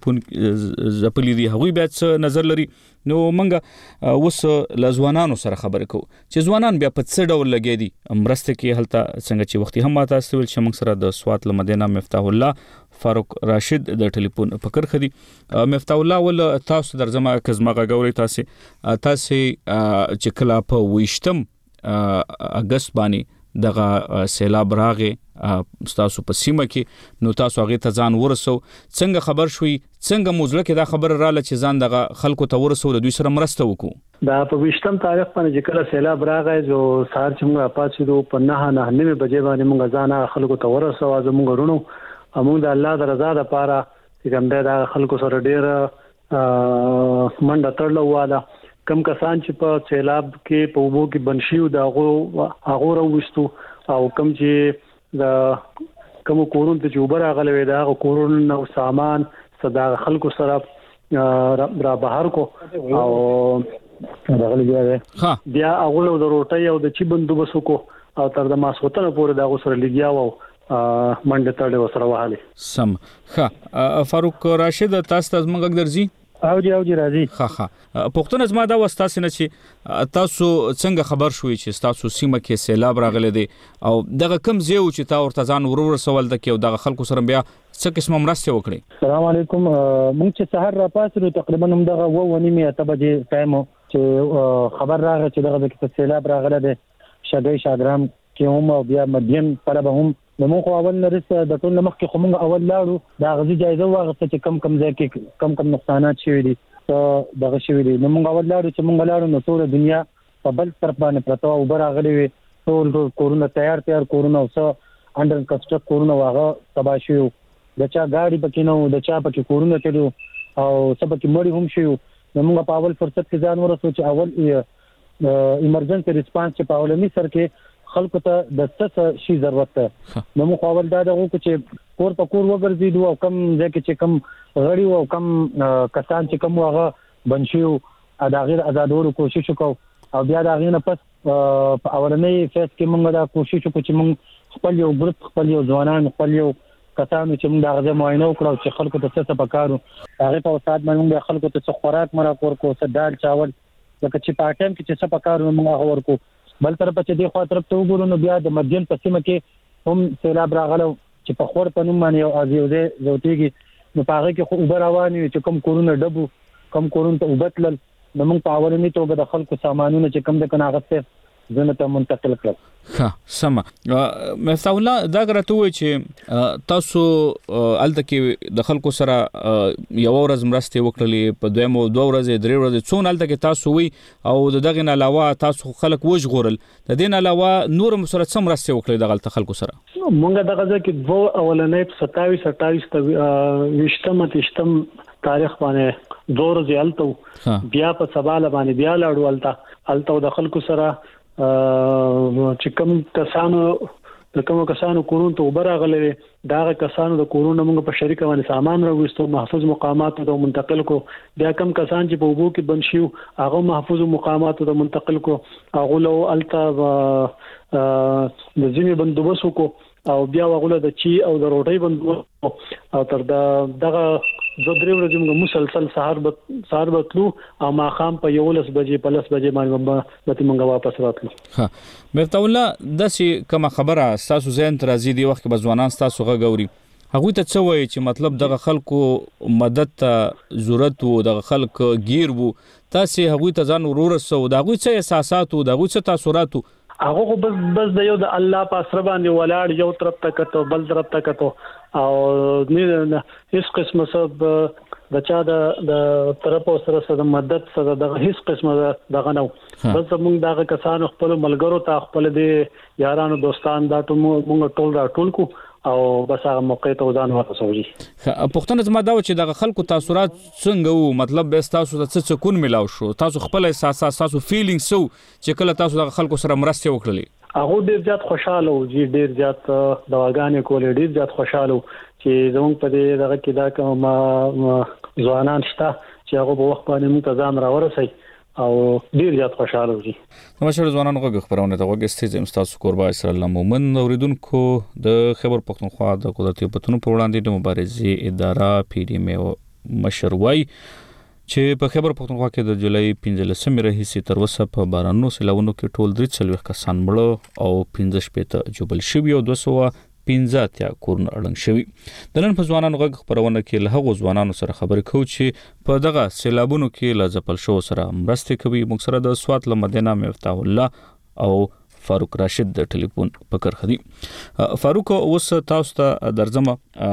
ځپلي دي هغوی بیا څه نظر لري. نو موږ اوس له ځوانانو سره خبرې کوو چې ځوانان بیا په څه ډول لګیا دي مرسته کې. هلته څنګه چې وختي هم ما تاسو ته ویل چې موږ سره د سوات له مدینه مفتاح الله فاروق راشد د ټلیفون پکر خدي. مفتاح الله ول تاسو درځم که زما غوړی تاسو چې کله په 28 اګست باندې دغه سیلاب راغې تاسو په سیمه کې نو تاسو هغې ته ځان ورسو، څنګه خبر شوي، څنګه مو زړه کې دا خبره راله چې ځان دغه خلکو ته ورسو د دوی سره مرسته وکړو؟ دا په 28 تاریخ باندې چې کله سیلاب راغی جو سهار چې موږ پاتېدو په 9:09 بجې باندې موږ ځان خلکو ته ورسو. زموږ ورونو موږ د الله د رضا لپاره چې کوم د خلکو سره ډېره منډه تړله واده کم کسان چې په سیلاب کې په اوبو کې بند شوي د هغو راوویستو او کم چې د کومو کورونو ته چې اوبه راغلې وې د هغو کورونو او سامان د خلکو سره را بهر کو او دغه لګیا بیا هغه د روټي او د چی بندوبس کو او تر د ماسوتنه پورې د غوسره لګیا و منډه تړلې وسره وهاله سم فاروق راشد تاسو ته موږ درځي او جی راځي پښتون ازما دا وستاسو نه چې تاسو څنګه خبر شوي چې تاسو سیمه کې سیلاب راغلی دی او دغه کم زیو چې تا ورته ځان ورور سوال د کې دغه خلکو سره بیا څه قسمه مرسته وکړي. السلام علیکم. مونږ چې سحر را پاسو تقریبا هم دغه 9:30 بجې ټایم چې خبر راغی چې دغه د سیلاب راغلی دی شګي شاګرام کې هم بیا مدین پر به هم نو خو اول نرس د ټول مخ کې خو موږ اول لاړو دا غزي جایزه واغسته چې کم ځای کې کم نقصانات شوي دي دغه شوي دي نو موږ اول لاړو چې موږ لاړو نو ټول دنیا په بل طرف باندې پرته او برغلي وي ټول کورونه تیار کورونه او څه انډر کنسټرکټ کورونه واغه تباہ شو د چا گاډي پکې نو د چا پکې کورونه چلو او سبا کې مړی هم شو نو موږ په اول فرصت کې ځان ورسو چې اول ایمرجنسي ریسپانس چې په اولنی سر کې خلکو ته د څه شي ضرورت ده نو مو خپل دا دغه چې کور په کور وګرځیدو او کم ځکه چې کم غړي او کم کسان چې کم واغه بنشيو دا غیر آزادولو کوشش وکاو او بیا دا غینه پس په اولنې فیس کې موږ دا کوشش وکړو چې موږ خپل یو ګروپ خپل یو ځوانان خپل یو کسانو چې موږ دا غوښه معاینه وکړو چې خلکو ته څه پکارو هغه په وسات باندې خلکو ته خوراک مرا کور څه دال چاول لکه چې په ټیم کې چې څه پکارو موږ ورکو بل طرف چې دی خو طرف ته وګورو نو بیا د مدین په سیمه کې هم سیلاب راغلو چې په خور په نوم باندې او ازیوزه زوتیږي نو پاره کې خو اوبر رواني چې کم کورونه ډبو کم کورونه ته وبتل نو موږ په اولنی توګه د خلکو سامانونه چې کم د کناغته زنه ته منتقل کړل. سم مفتاح الله دا غره وای چې تاسو الته کې د خلکو سره یو ورځ مرسته وکړلې په دویمو 2 ورځې 3 ورځې څون الته کې تاسو وی او دغه نه علاوه تاسو خلک وژغورل د دین علاوه نور مسره څه مرسته وکړلې د غلطه خلکو سره مونږ دغه ځکه دوه اولنې 27 تاریخ باندې 2 ورځې الته بیا په سباله باندې بیا لاړو الته د خلکو سره چې کوم کسانو کورونو ته وبراغلي دا کسانو د کورونو موږ په شریکه باندې سامان راوستو محفوظ مقامات ته منتقل کو بیا کم کسان چې په وبو کې بنشيو هغه محفوظ مقامات ته منتقل کو هغه لو الته د ځینې بندوبست کو او بیا وغله د چی او د روټي بندوبست او تر دغه زه 3 ورځې موږ مسلسل سهار بتلو او ما خام په 11 بجې په 10 بجې باندې موږ واپس راتلو. مفتاح الله داسې کوم خبره تاسو ځین ترازی دی وخت به ځوانان تاسو غوړي هغه ته څه وایي چې مطلب دغه خلکو مدد ته ضرورت وو دغه خلک گیر وو تاسو هغه ته ځان ورسو دغه څه احساسات او دغه څه تاثیرات هغه بس د یو د الله په سره باندې ولاړ یو طرف ته کته بل طرف ته کته او نه هیڅ قسمه سب د چا د طرف سره سره مدد سره د هیڅ قسمه دغه نو بس موږ دغه کسانو خپل ملګرو ته خپل دي یارانو دوستان دا موږ ټول راټول کو او بس هغه موقع ته ځان ورسوي. پښتون زما دا چې د خلکو تاثیرات څنګه وو مطلب به تاسو د څه کون ملاو شو تاسو خپل احساسات تاسو فیلینګ سو چې کله تاسو د خلکو سره مرسته وکړلې هغه ډیر زیات خوشاله او ډیر زیات دواګانې کولې ډیر زیات خوشاله چې زموږ په دې دغه کې دا کوم ځوانان شته چې هغه په وخت باندې موږ ځان راورسي او ډیر زیات خوشاله وي. نوښت ځوانانو غو خبرونه ته وګستې زم تاسو قربا اسلام مومن اوریدونکو د خبر پښتونخوا د قدرتي پتونو پر وړاندې د مبارزې اداره پی ډی ام مشروي چې په خبر پښتونخوا کې د جولای 15 راهیسې تر اوسه په بارانو سیلاونو کې ټول 340 کسان مړ او 15 جوبل شوی او 215 کورونه اړنګ شوی. د نن په ځوانانو غږ خبرونه کې له هغو ځوانانو سره خبرې کوو چې په دغه سیلابونو کې له ځپل شو سره مرسته کوي. موږ سره د سوات لمدینه مفتاح الله او فاروق راشد د ټلیفون پکر خدي. فاروق اوس تاسو ته درځم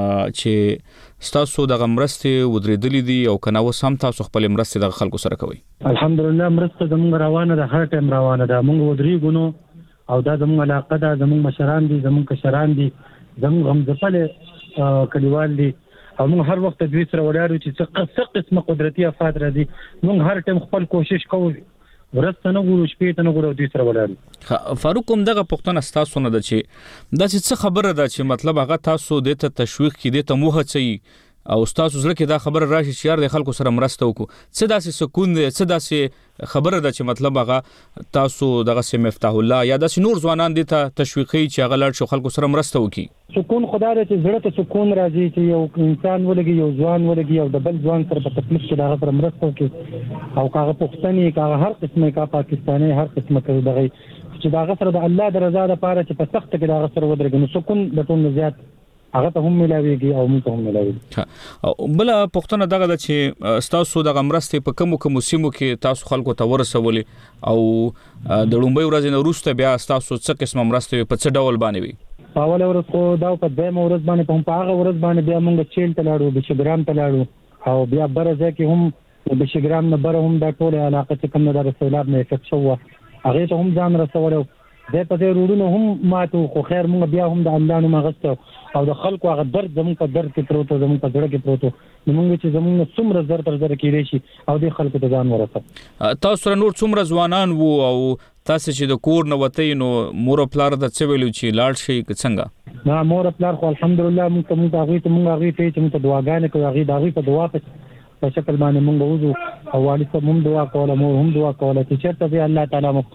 چې تاسو د مرسته ودرېدلې دي او کنه اوس هم تاسو خپل مرسته د خلکو سره کوي. الحمدلله مرسته زموږ روانه ده هر ټیم روانه ده موږ ودرېګونو او دا زموږ علاقه ده زموږ مشران دي زموږ کشران دي زموږ هم ځپل کلیوال دي او موږ هر وخت دوی سره ولاړو چې څه قسمه قدرتي افات راځي موږ هر ټیم خپل کوشش کوو ورسته نه ګورو شپې ته نه ګورو دوی سره ولاړو. فاروق کوم دغه پښتون تاسو نه ده چې دا څه خبره ده چې مطلب هغه تاسو د ته تشویق کې د ته موه چي او تاسو زړه کې دا خبر راشي چې یار د خلکو سره مرسته وکړو څه داسې سکون دی څه داسې خبره ده چې مطلب هغه تاسو دغه سي مفتاح الله یا داسې نور ځوانان دي ته تشویقي چې هغه لړ شو خلکو سره مرسته وکړي سکون خدای دې چې زړه ته سکون راځي چې یو انسان ولګي یو ځوان ولګي او د بل ځوان سره په تکلیف کې دغه سره مرسته وکړي او هغه پښتني هغه هر قسمه کا پاکستاني هر قسمه کوي دغه چې دغه سره د الله د رضا لپاره چې په سخت کې دغه سره ودرېږي نو سکون د ټول زیات هغه ته هم ملاويږي او موږ ته هم ملاويږي بل پښتنه دغه چې تاسو دغه مرستې په کوم سیمو کې تاسو خلکو ته ورسولې او د لومبۍ ورځې نه وروسته بیا تاسو څه قسمه مرستې په څه ډول باندې وي په اول ورځ خو دا په دویم ورځ باندې په هغه ورځ باندې بیا موږ چیل ته لاړو بشګرام ته لاړو او بیا برزه کې هم بشګرام نه بره هم دا ټول علاقه چې کوم د سیلاب نه افیکټ شو هغه ته هم ځان رسولو د په روډونو هم ماتو خو خیر موږ بیا هم د الله نوم غوښتو او د خلکو هغه درد زموږ په درد کې پروت زموږ په ځړ کې پروت موږ چې زموږ څومره زر تر زر کې شي او د خلکو ته ځان ورسه تاسو نور څومره ځوانان وو او تاسو چې د کور نه وته نو مور پلار د څه ویلو چې لاړ شي څنګه نه مور پلار خو الحمدلله موږ هغه ته چې دعاګانې کوي هغه دغه په دعا په شکل باندې موږ وځو او والد ته موږ دعا کوله مور هم دعا کوله چې چېرته به الله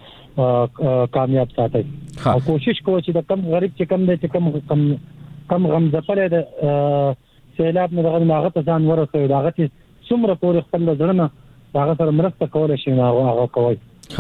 تعالی کامیاب ساتي او کوشش کوو چې د کم غریب چې کم دی چې کم غم ځپل د سیلاب نه دغه هغه ته ځان ورسوي هغه چې څومره پورې خپل ځړنه هغه سره مرسته کول شي هغه کوي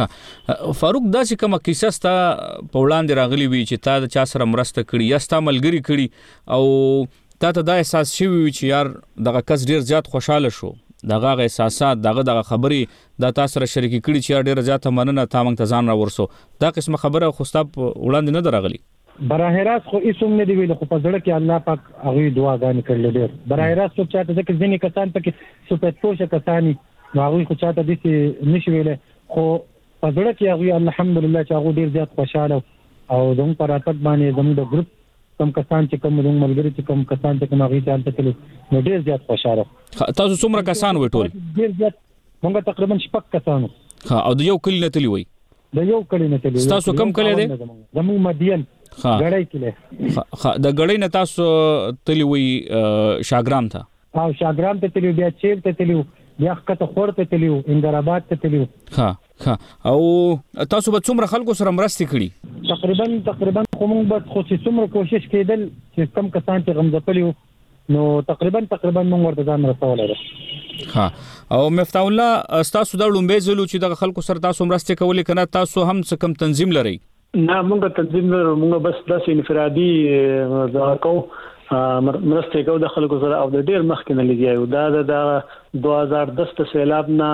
فاروق دا چې کومه کیسه ستا په وړاندې راغلی وي چې تا د چا سره مرسته کړي یا ستا ملګری کړي او تا ته دا احساس شوی وي چې یار دغه کس ډیر زیات خوشاله شو دغه احساسات دغه خبرې دا تاسو سره شریک کړي چې ډیر زیات مننه تا موږ ته ځان را ورسو دا قسمه خبره خو ستا وړاندې نه درغلی براه راست خو هیڅوم نه دی ویل خو په ځړه کې الله پاک هغه دعاګانې کړل ډیر براه راست څو چاته ځکه ځینې کسان پکې سپېڅ پوښه کسانی هغه خو چاته د دې نشي ویل خو په ځړه کې هغه الحمدلله چې هغه ډیر زیات خوشاله او زموږ پر اتک باندې زموږ د ګروپ کم کسان چې کوم زموږ ملګری چې کوم کسان چې کوم هغه چالت کړي نو ډیر زیات خوشاله تاسو څومره کسان وې ټول ډیر زیات موږ تقریبا 6 کسان او د یو کلی نه تلی وي د یو کلی نه تلی تاسو کم کلی دی زموږ مدین غړای کلی د غړای نه تاسو تلی وي شاګرام ته او شاګرام ته تلی بیا چیل ته تلی بیا کته خور ته تلی اندرآباد ته تلی او تاسو به څومره خلکو سره مرسته کړي تقریبا کوم بس خو چې څومره کوشش کېدل چې کم کسان چې غمځپلیو نو تقریبا موږ ورته ځان رسولای او مفتاح الله تاسو د لومبۍ زلو چې د خلکو سره تاسو مرسته کولې کنه تاسو هم څه کم تنظیم لرئ نه موږ تنظیم لرو موږ بس داسې انفرادي ځکو مرسته کوو د خلکو سره او د ډیر مخکې نه لګیایو دا د 2010 سیلاب نه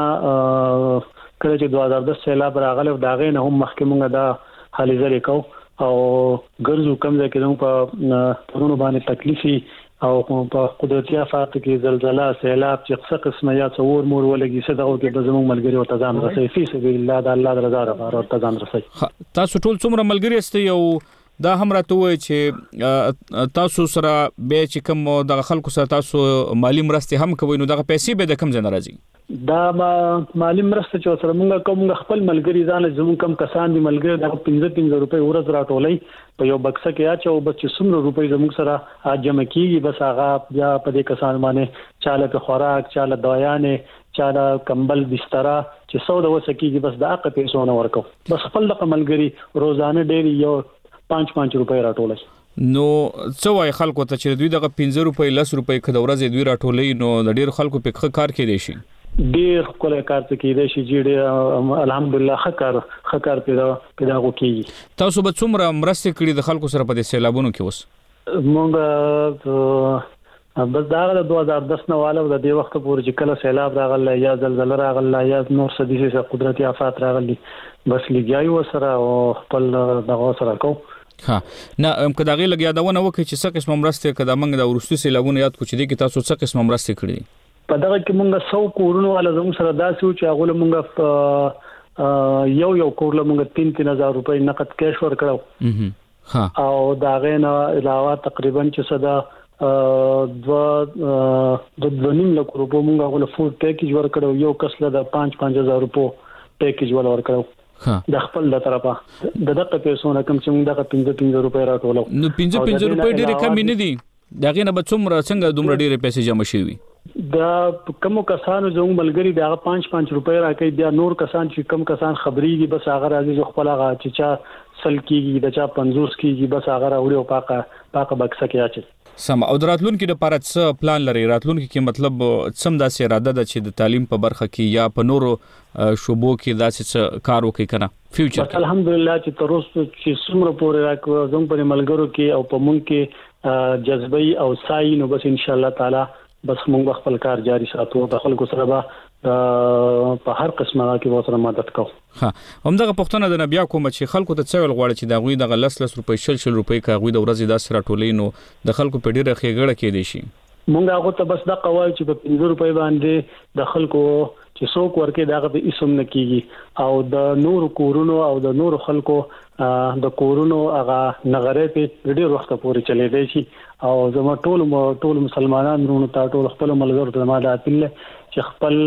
کله چې 2010 سیلاب راغله دا غي نه هم مخکې موږ دا حالې زری کوو او ګرځو کم ځکه نو په ترونو باندې تکلیفي او په قدرتي آفات کې زلزلہ سیلاب چې څه قسمه یا څور مور ولګي څه دغه کې د زموږ ملګری او تزام رسي فی سبیل الله د الله رضا لپاره او تزام رسي تاسو ټول څومره ملګری استئ او دا هم راته وای چې تاسو سره به چې کوم د خلکو سره تاسو مالی مرسته هم کوي نو دغه پیسې به د کم ځای راځي دا مالی مرسته چې سره موږ کوم خپل ملګری ځان زموږ کم کسان دي ملګری د 15 روپۍ ورځ راټولای په یو بکسه کې اچو بس چې څومره روپۍ زموږ سره اجمه کیږي بس هغه بیا په دې کسان باندې چاله په خوراک چاله دوايانې چاله کمبل بستر چې سودا وسکیږي بس دا اقه پیسو نه ورکو بس خپل د ملګری روزانه ډېری یو 5 روپۍ راټولای نو څو وای خلکو ته چې دوی دغه 15 روپۍ 10 روپۍ کډه ورځې دوی راټولې نو د ډیر خلکو په کار کې دي شي ډیر کله کار ته کې دي شي چې الحمدلله خکار پیدا وکړي تاسو به څومره مرسته کړې د خلکو سره په دې سیلابونو کې اوس مونږ بس دا د 2010 نه والو د دې وخت پورې چې کله سیلاب راغله یا زلزلہ راغله یا نور څه دي قدرتي آفات راغلي بس لګیایو سره او خپل دغه سره کو نه کداغه لګیا دا ونه وکړي چې څه قسم مرسته کده موږ د ورستي سیلابونو یاد کو چې دي کې تاسو څه قسم مرسته کړې په دغه کې موږ 100 کورونو والا زموږ سره داسې و چې هغه موږ یو کور له موږ 3000 روپۍ نقد کیش ورکړو او دا غینه علاوه تقریبا چې صدا د 2.5 لک روپو موږ غو فود پیکیج ورکړو یو کس له 5000 روپو پیکیج ورکړو د خپل د طرفه د دغه پیسو نه کم چې موږ دغه 15 روپۍ راټولو نو 15 روپۍ ډېر کم نه دي دا غینه به څنګه دومره ډېرې پیسې جمع شي دا کوم کسانو زموږ ملګری دا 5 روپۍ راکې بیا نور کسان چې کم کسان خبريږي بس هغه راځي خپل هغه چې چا سل کیږي د چا 50 کیږي بس هغه راوړي او پاکه بکسه کې اچي سم او راتلونکو د پاره څه پلان لري راتلونکو کې مطلب سم داسې اراده ده چې د تعلیم په برخه کې یا په نورو شوبو کې داسې کار وکړي کنه فیوچر الحمدلله چې تر اوسه چې څومره پورې راکو زموږ په ملګرو کې او په مونږ کې جذبي او ساي نو بس ان شاء الله تعالی بس موږ خپل کار جاري ساتو د خلکو سره به په هر قسمه کې وسره مدد کوو ها همدغه پښتنه د نبي کوم چې خلکو ته څول غواړي چې دا غوي د 10 روپۍ 60 روپۍ کا غوي د ورځې د سره ټولینو د خلکو په ډیره خېګړه کې دي شي مونږ هغه ته بس د قواعد چې په 50 روپۍ باندې د خلکو چې څوک ورکه دغه په اسم نه کیږي او د نور کورونو او د نور خلکو د کورونو هغه نغره په ډېر وخت پورې چلے دی شي او زموږ ټول مسلمانانو ورونو ته ټول خپل ملګرو ته ما د اتل چې خپل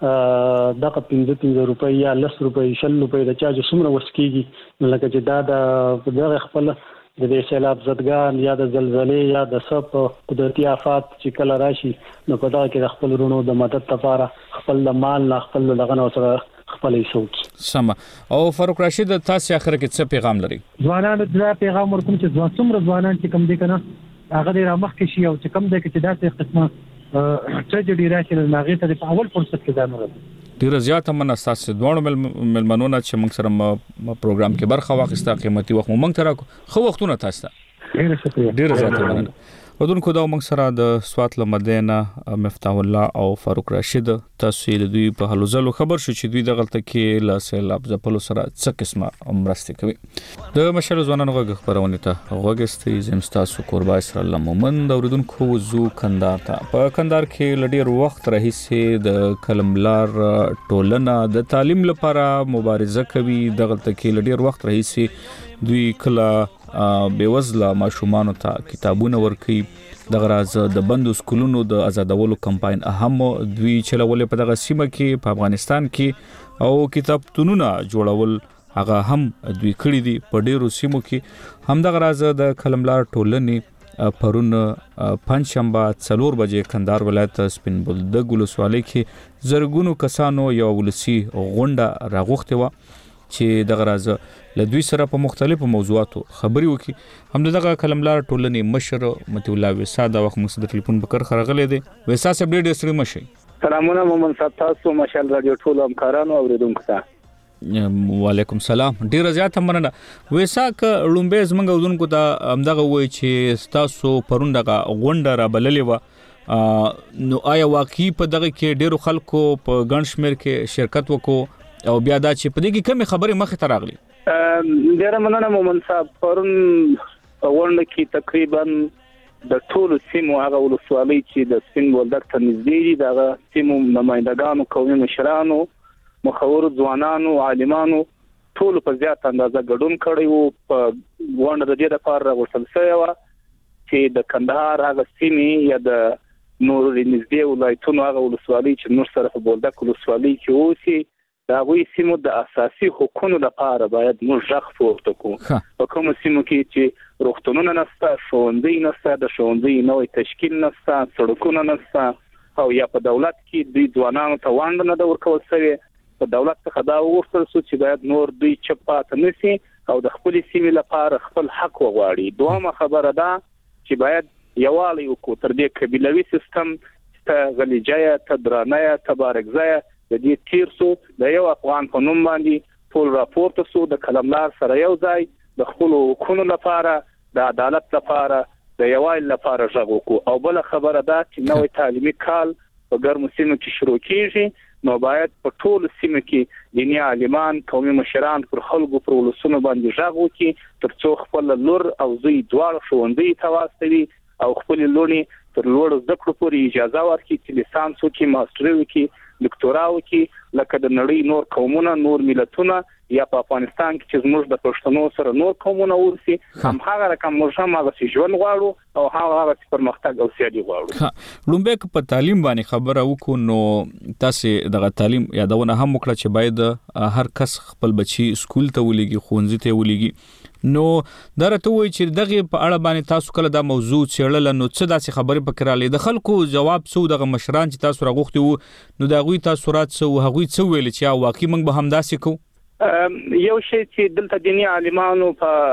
دغه 15 روپۍ یا 10 روپۍ 60 روپۍ د چا چې څومره وسکیږي لکه چې دا د خپل د سیلاب زدګان یا د زلزلې یا د سب قدرتي آفات چې کله راشي نو په دا کې د خپل ورونو د مدد لپاره خپل د مال نه خپل دغه نو سره خپل ایسوک سم او فاروق راشد تاسو اخر کې څه پیغام لري ځوانانو ته پیغام ورکوم چې څومره ځوانان چې کم دي کنه هغه د رامخ کې شي او چې کم دي چې داسې قسمه ټریجډي راشي نو هغه ته په اول فرصت کې ځان ورته ډیر زیات من اساس دوه ملمنونه چې موږ سره پروګرام کې برخه واخیسته قیمتي وخت موږ ته خو وختونه تاسو ډیر شکریہ ډیر زیات مننه ودونکو دا موږ سره د سوات لمدینه مفتاح الله او فاروق راشد تاسو د دوی په هلو ځلو خبر شو چې دوی د غلطه کې لا سیلاب ځپلو سره څه قسمه مرسته کوي د مشر ځوانانو غږ خبرونه ته غوښتي زمستاسو قربا اسر الله مومند اوردونکو وزو کندهار ته په کندهار کې لډیر وخت راهیسه د کلملار ټولنه د تعلیم لپاره مبارزه کوي د غلطه کې لډیر وخت راهیسه دوی کله بیوزله ماشومان ته کتابونه ورکي د غراز د بندو سکولونو د آزادولو کمپاین اهم دوی چلولې په دغه سیمه کې په افغانستان کې او کتابتونونه جوړول هغه هم دوی کړی دي په ډیرو سیمو کې هم د غراز د کلملار ټولنې پرون پنځشنبه 4 بجې کندهار ولایت سپین بولدک ولسوالۍ کې زرګونو کسانو یو ولسی غونډه راغوښته و چې د غراز لدوی سره په مختلفو موضوعاتو خبري وکي هم دغه کلملار ټولنې مشر متي الله وسا د وخت مو د ټلیفون په کار خرغلې دي وسا سب ډېر سره مشي سلامونه مومن صاحب تاسو ماشال رادیو ټول همکارانو اوریدونکو ته وعلیکم سلام ډیر زیات مننه وسا ک لومبه زمنګ ودونکو ته همدغه وای چې تاسو پرون دغه غونډه را بللې و نو آیا واقعي په دغه کې ډیرو خلکو په ګڼ شمیر کې شرکت وکړو او بیا دا چې په دې کې کومه خبره مخه ته راغلي ډیر مننه مومن صاحب پرون غونډه کې تقریبا د ټول سیمو هغه ولسوالۍ چې د سپین بولدک ته نږدې دي دغه سیمو نمائندګانو قومي مشرانو مخور ځوانانو عالمانو ټول په زیات اندازه ګډون کړی وو په غونډه د دې لپاره راغوښتل شوی و چې د کندهار هغه سیمې یا د نور نږدې ولایتونو هغه ولسوالۍ چې نور سره په بولدک ولسوالۍ کې اوسي دا وی سیمو د اساسي حقوقو لپاره باید موږ ځخ پورته کوو په کوم سیمو کې چې روغتونونه نشته ښوونځي نشته د ښوونځي نوې تشکیل نشته سړکونه نشته او یا په دولت کې دوی ځوانانو ته وانډ نه ورکول شوی په دولت څخه دا وغوښتل شو چې باید نور دوی چپاته نشي او د خپل سیمې لپاره خپل حق وغواړي دومره خبره ده چې باید یوالي وکړو تر دې قبیلوي سیستم ته غلیجایه تدرانه تبارکزایه د دې تیر سو د یو افغان په نوم باندې ټول راپورته سو د کلملار سره یو ځای د خپل حقوقو لپاره د عدالت لپاره د یووالي لپاره ژغ وکړو او بل خبره ده چې نوې تعلیمي کال په ګرمو سیمو کې شروع کیږي نو باید په ټول سیمو کې دیني عالمان قومي مشران پر خلکو پر ولسونو باندې ژغ وکړي ترڅو خپل لور او زوی دواړه ښوونځي ته واستوي او خپل لونی تر لوړ زده کړو پورې اجازه ورکړي چې لیسانس وکړي ماستر وکړي دکتورا وکړي لکه د نړۍ نور قومونه نور ملتونه یا په افغانستان کې چې زموږ د پښتنو سره نور قومونه ورسي هم هغه رقم موږ هم هغه ژوند غواړو او هغه پرمختګ او سیالي غواړو لومبه په تعلیم باندې خبره وکړو نو تاسو دغه تعلیم یادونه هم وکړه چې باید هر کس خپل بچي سکول ته ولېږي ښوونځي ته ولېږي نو درته وای چې دغه په اړه باندې تاسو کله دا موضوع چېړل نو څه داسې خبرې پکې رااله د خلکو جواب سو دغه مشران چې تاسو راغوښتي وو نو دا غوي تاسو رات سو هغوی څه ویل چې واقعي موږ به هم داسې کو یو شی چې دلته دیني عالمانو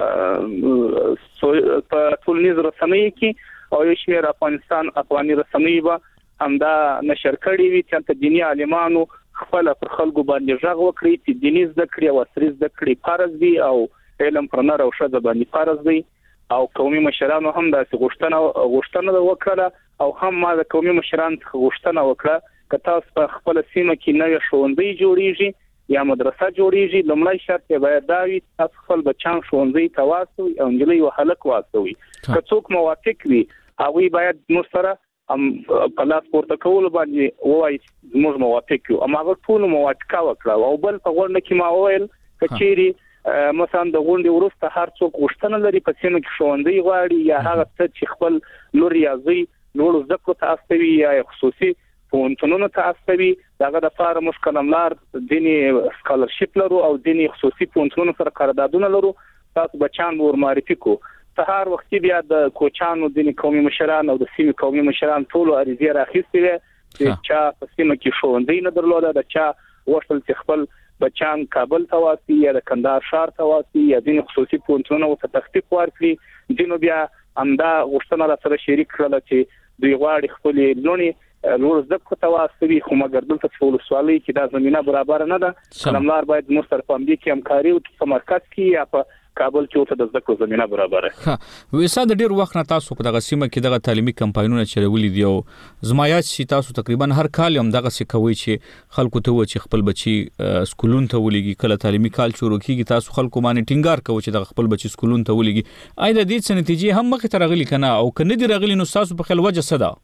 په ټولنیز رسنۍ کې او یو شمېر افغاني رسنۍ به همدا نشر کړي وي چې دیني عالمانو خپل پر خلکو باندې ژغ وکړي چې دیني زده کړې او عصري زده کړې فرض دي او علم پر نر او ښځه باندې فرض دی او قومي مشرانو هم داسې غوښتنه وکړه او هم ما د قومي مشرانو څخه غوښتنه وکړه که تاسو په خپل سیمه کې نوې ښوونځی جوړیږي یا مدرسه جوړیږي لومړی شرط یې باید دا وي تاسو خپل بچان ښوونځي ته واستوي او نجلۍ او هلک واستوي که څوک موافق وي هغوی باید موږ سره په لاس پورته کولو باندې ووایي موږ موافق یو اما هغه ټول موافقه وکړه او بل په غونډه کې ما وویل که چیرې مثلا د غونډې وروسته هر څوک غوښتنه لري په سیمه کې ښوونځی غواړي یا هغه څه چې خپل لور یا زوی لوړو زده کړو ته استوي یا خصوصي پوهنتونونو ته استوي دغه د فار مشکلملار دینی سکالرشپ لرو او دینی خصوصي پوهنتونونو سره قراردادونه لرو تاسو بچان ور معرفي کو سهار وختي بیا د کوچانو دینی قومي مشران او د سیمې قومي مشران ټول اړیزه راخیستي چې چا په سیمه کې ښوونځی نه درلوده د چا وشتل چې خپل بچان کابل ته واسي یا د کندهار ښار ته واسي یا دینی خصوصي پوهنتونونو ته تخفیف ورکړي دینو بیا همدا غوښتنه سره شریک کړل چې دوی غواړي خپل لونی لور زده کړو ته واسي خو مګر دلته څول سوالي چې دا زمينه برابر نه ده کلملار باید موږ سره په دې کې همکاري او په مرکز کې یا په کابل کې ته د زده کړو زمينه برابر ها وېسا د ډیر وخت نه تاسو په دغه سیمه کې دغه تعلیمي کمپاینونه چلولي دي او زمایات چې تاسو تقریبا هر کال هم دغه څه کوي چې خلکو ته و چې خپل بچي سکولون ته ولېږي کله تعلیمي کال شروع کیږي تاسو خلکو باندې ټینګار کوي چې دغه خپل بچي سکولون ته ولېږي آی د دې څه نتیجې هم مخ ته راغلي کنه او کنه دي راغلي نو تاسو په خل وجه صدا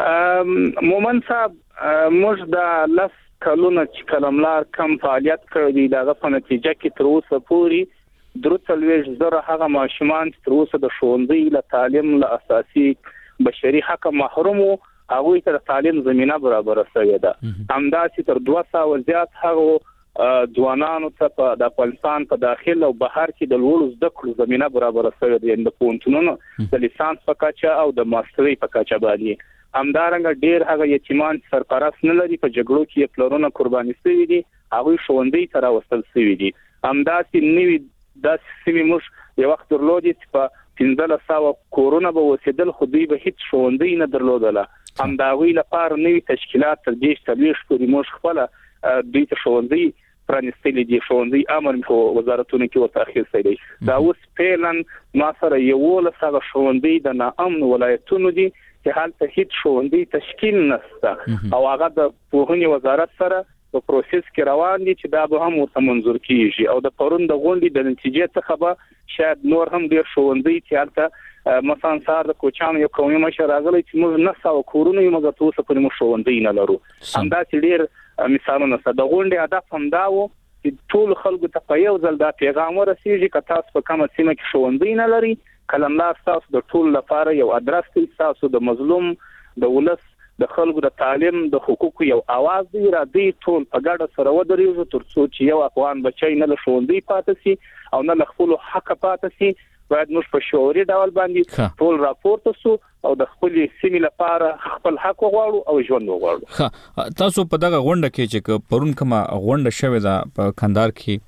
مومن صاحب موږ د لاس کلونه چې کلملار کم فعالیت کړی دغه په نتیجه کې تر اوسه پورې دروتلويش زره هغه ماشومان چې تر اوسه د ښوونځي له تعلیم له اساسي بشري حق محروم هغه ته تعلیم زمينه برابر شوی ده همداسې تر 200 زیات هغه ځوانانو ته د افغانستان په داخل او بهر کې د لوړو زده کړو زمينه برابر شوی ده د پوهنتونونو د لیسانس په کچه او د ماسترۍ په کچه باندې همدارنګه ډیر هغه یتیمان سرپرست نه لري په جګړو کې پلرونه قرباني شوي دي هغه ښوونځي ته راوستل شوي دي همداسې نوې د سیمې موږ یو وخت درلودي چې په 1500 کورونا به وسیدل خو دوی به هیڅ ښوونځي نه درلودله همداوی لپاره نوې تشکیلات تر دې تلويش کوي موږ خپل دوی ته ښوونځي پرانستلي دي ښوونځي امر په وزارتونو کې ورته اخیستل دي دا اوس فعلا ما سره یو لسغه ښوونځي د ناامن ولایتونو دي چې حالته هیڅ ښوونځي تشکیل نشته او هغه د پوهنې وزارت سره په پروسس کې روان دي چې دا به هم ورته منظور کیږي او د پرون د غونډې د نتیجې څخه به شاید نور هم ډیر ښوونځي چې حالته مثلا سار د کوچانو یو قومي مشر راغلی چې موږ نه ساو کورونه یو موږ تاسو په موږ ښوونځي نه لرو همداسې ډیر مثالونه سره د غونډې هدف هم دا و چې ټول خلکو ته په یو ځل دا پیغام ورسیږي چې تاسو په کومه سیمه کې ښوونځي نه لري کلملار تاسو د ټول لپاره یو ادرس دی تاسو د مظلوم د ولس د خلکو د تعلیم د حقوقو یو आवाज دی را دی ټول په ګډه سره ودرېږي ترڅو چې یو افغان بچی نه له ښوونځي پاتې شي او نه له خپل حق پاتې شي باید موږ په شعوري ډول باندې ټول راپورته سو او د خپل سیمې لپاره خپل حق وغواړو او ژوند وغواړو تاسو په دغه غونډه کې چې پرون کومه غونډه شوه ده په کندهار کې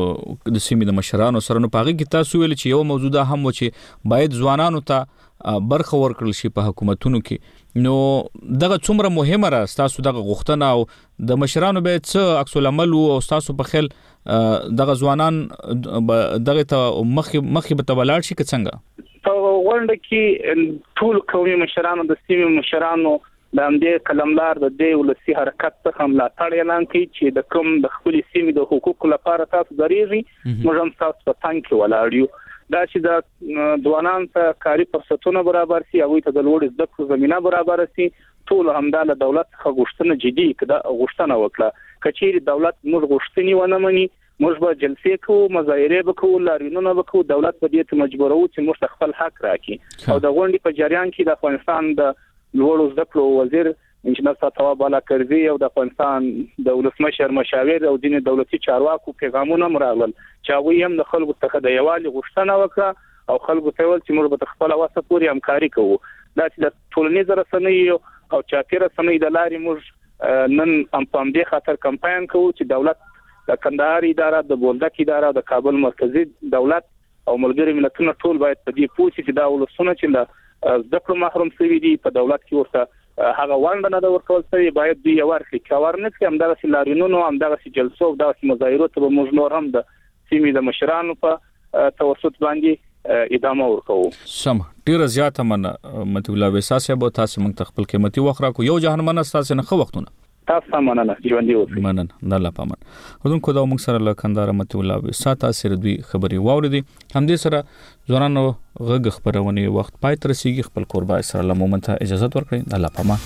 د سیمې د مشرانو سره نو پاغي کې تاسو ویل چې یو موجوده هم و چې باید ځوانانو ته برخه ورکړل شي په حکومتونو کې نو دغه څومره مهمه را تاسو دغه غوښتنه او د مشرانو به څه عکس العمل او تاسو په خل دغه ځوانان دغه ته مخې به تبلاړ شي که څنګه په غونډه کې ټول قومي مشرانو د سیمې مشرانو د همدې کلملار د دې ولسی حرکت څخه ملاتړ اعلان کړي چې د کوم د خپل سیمې د حقوقو لپاره تاسو درېږي موږ هم تاسو په څنګ کې ولاړ یو دا چې د ځوانانو ته کاري فرصتونه برابر شي او ته د لوړ زده کړو زمينه برابر شي ټول همدا له دولت څخه غوښتنه جدي کړه غوښتنه وکړه کچېری دولت موږ غوښتنې ونه مني موږ به جلسې کوو مظاهره وکړو لارینونه وکړو دولت به دې ته مجبورو چې موږ خپل حق راکړي او د غونډې په جریان کې د افغانستان د لوړو زده کړو وزیر انجنیر ستوا بالا کرزي او د افغانستان د ولسمشر مشاور او ځینې دولتي چارواکو پیغامونه مرغلل چې هغه هم د خلکو څخه د یوالي غوښتنه وکړه او خلکو ته ول چې موږ به خپل واسه پورې همکاري کوو. دا چې د ټولنیز رسنیو او چاپی رسنیو د لارې موږ نن هم په دې خاطر کمپاین کوو چې دولت د کندهار اداره، د بولدک اداره، د کابل مرکزی دولت او ملګری ملتونه ټول باید په دې پوه شي چې دا ولسونه چې د زده کړو محروم شوي دي په دولت کې ورته هغه وانډه نه ورکول شوی، باید دوی ورکړي. کاورنه کې همدغه لارینونو همدغه جلسو دغه مظاهرو ته به موږ نور هم د سیمې د مشرانو په توسط باندې ادامه ورکوو. سم ډیر زیات من متي الله وسا صاحب تاسو موږ تخپل قیمتي وخت راکو یو جهان من تاسو نه خو وختونه تاسو مننه ژوندۍ اوسئ. مننه نه لا پامن ودون کو دا موږ سره له کندهار متي الله وسا تاسو دوی خبري واوریدي هم دې سره ځوانانو غږ خبرونه وخت پای تر سیږي خپل قربا سره له مومنت اجازه ورکړئ. نه لا پامن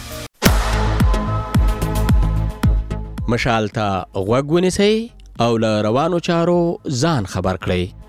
مشالتا غوږ ونیسئ او له روانو چارو ځان خبر کړئ.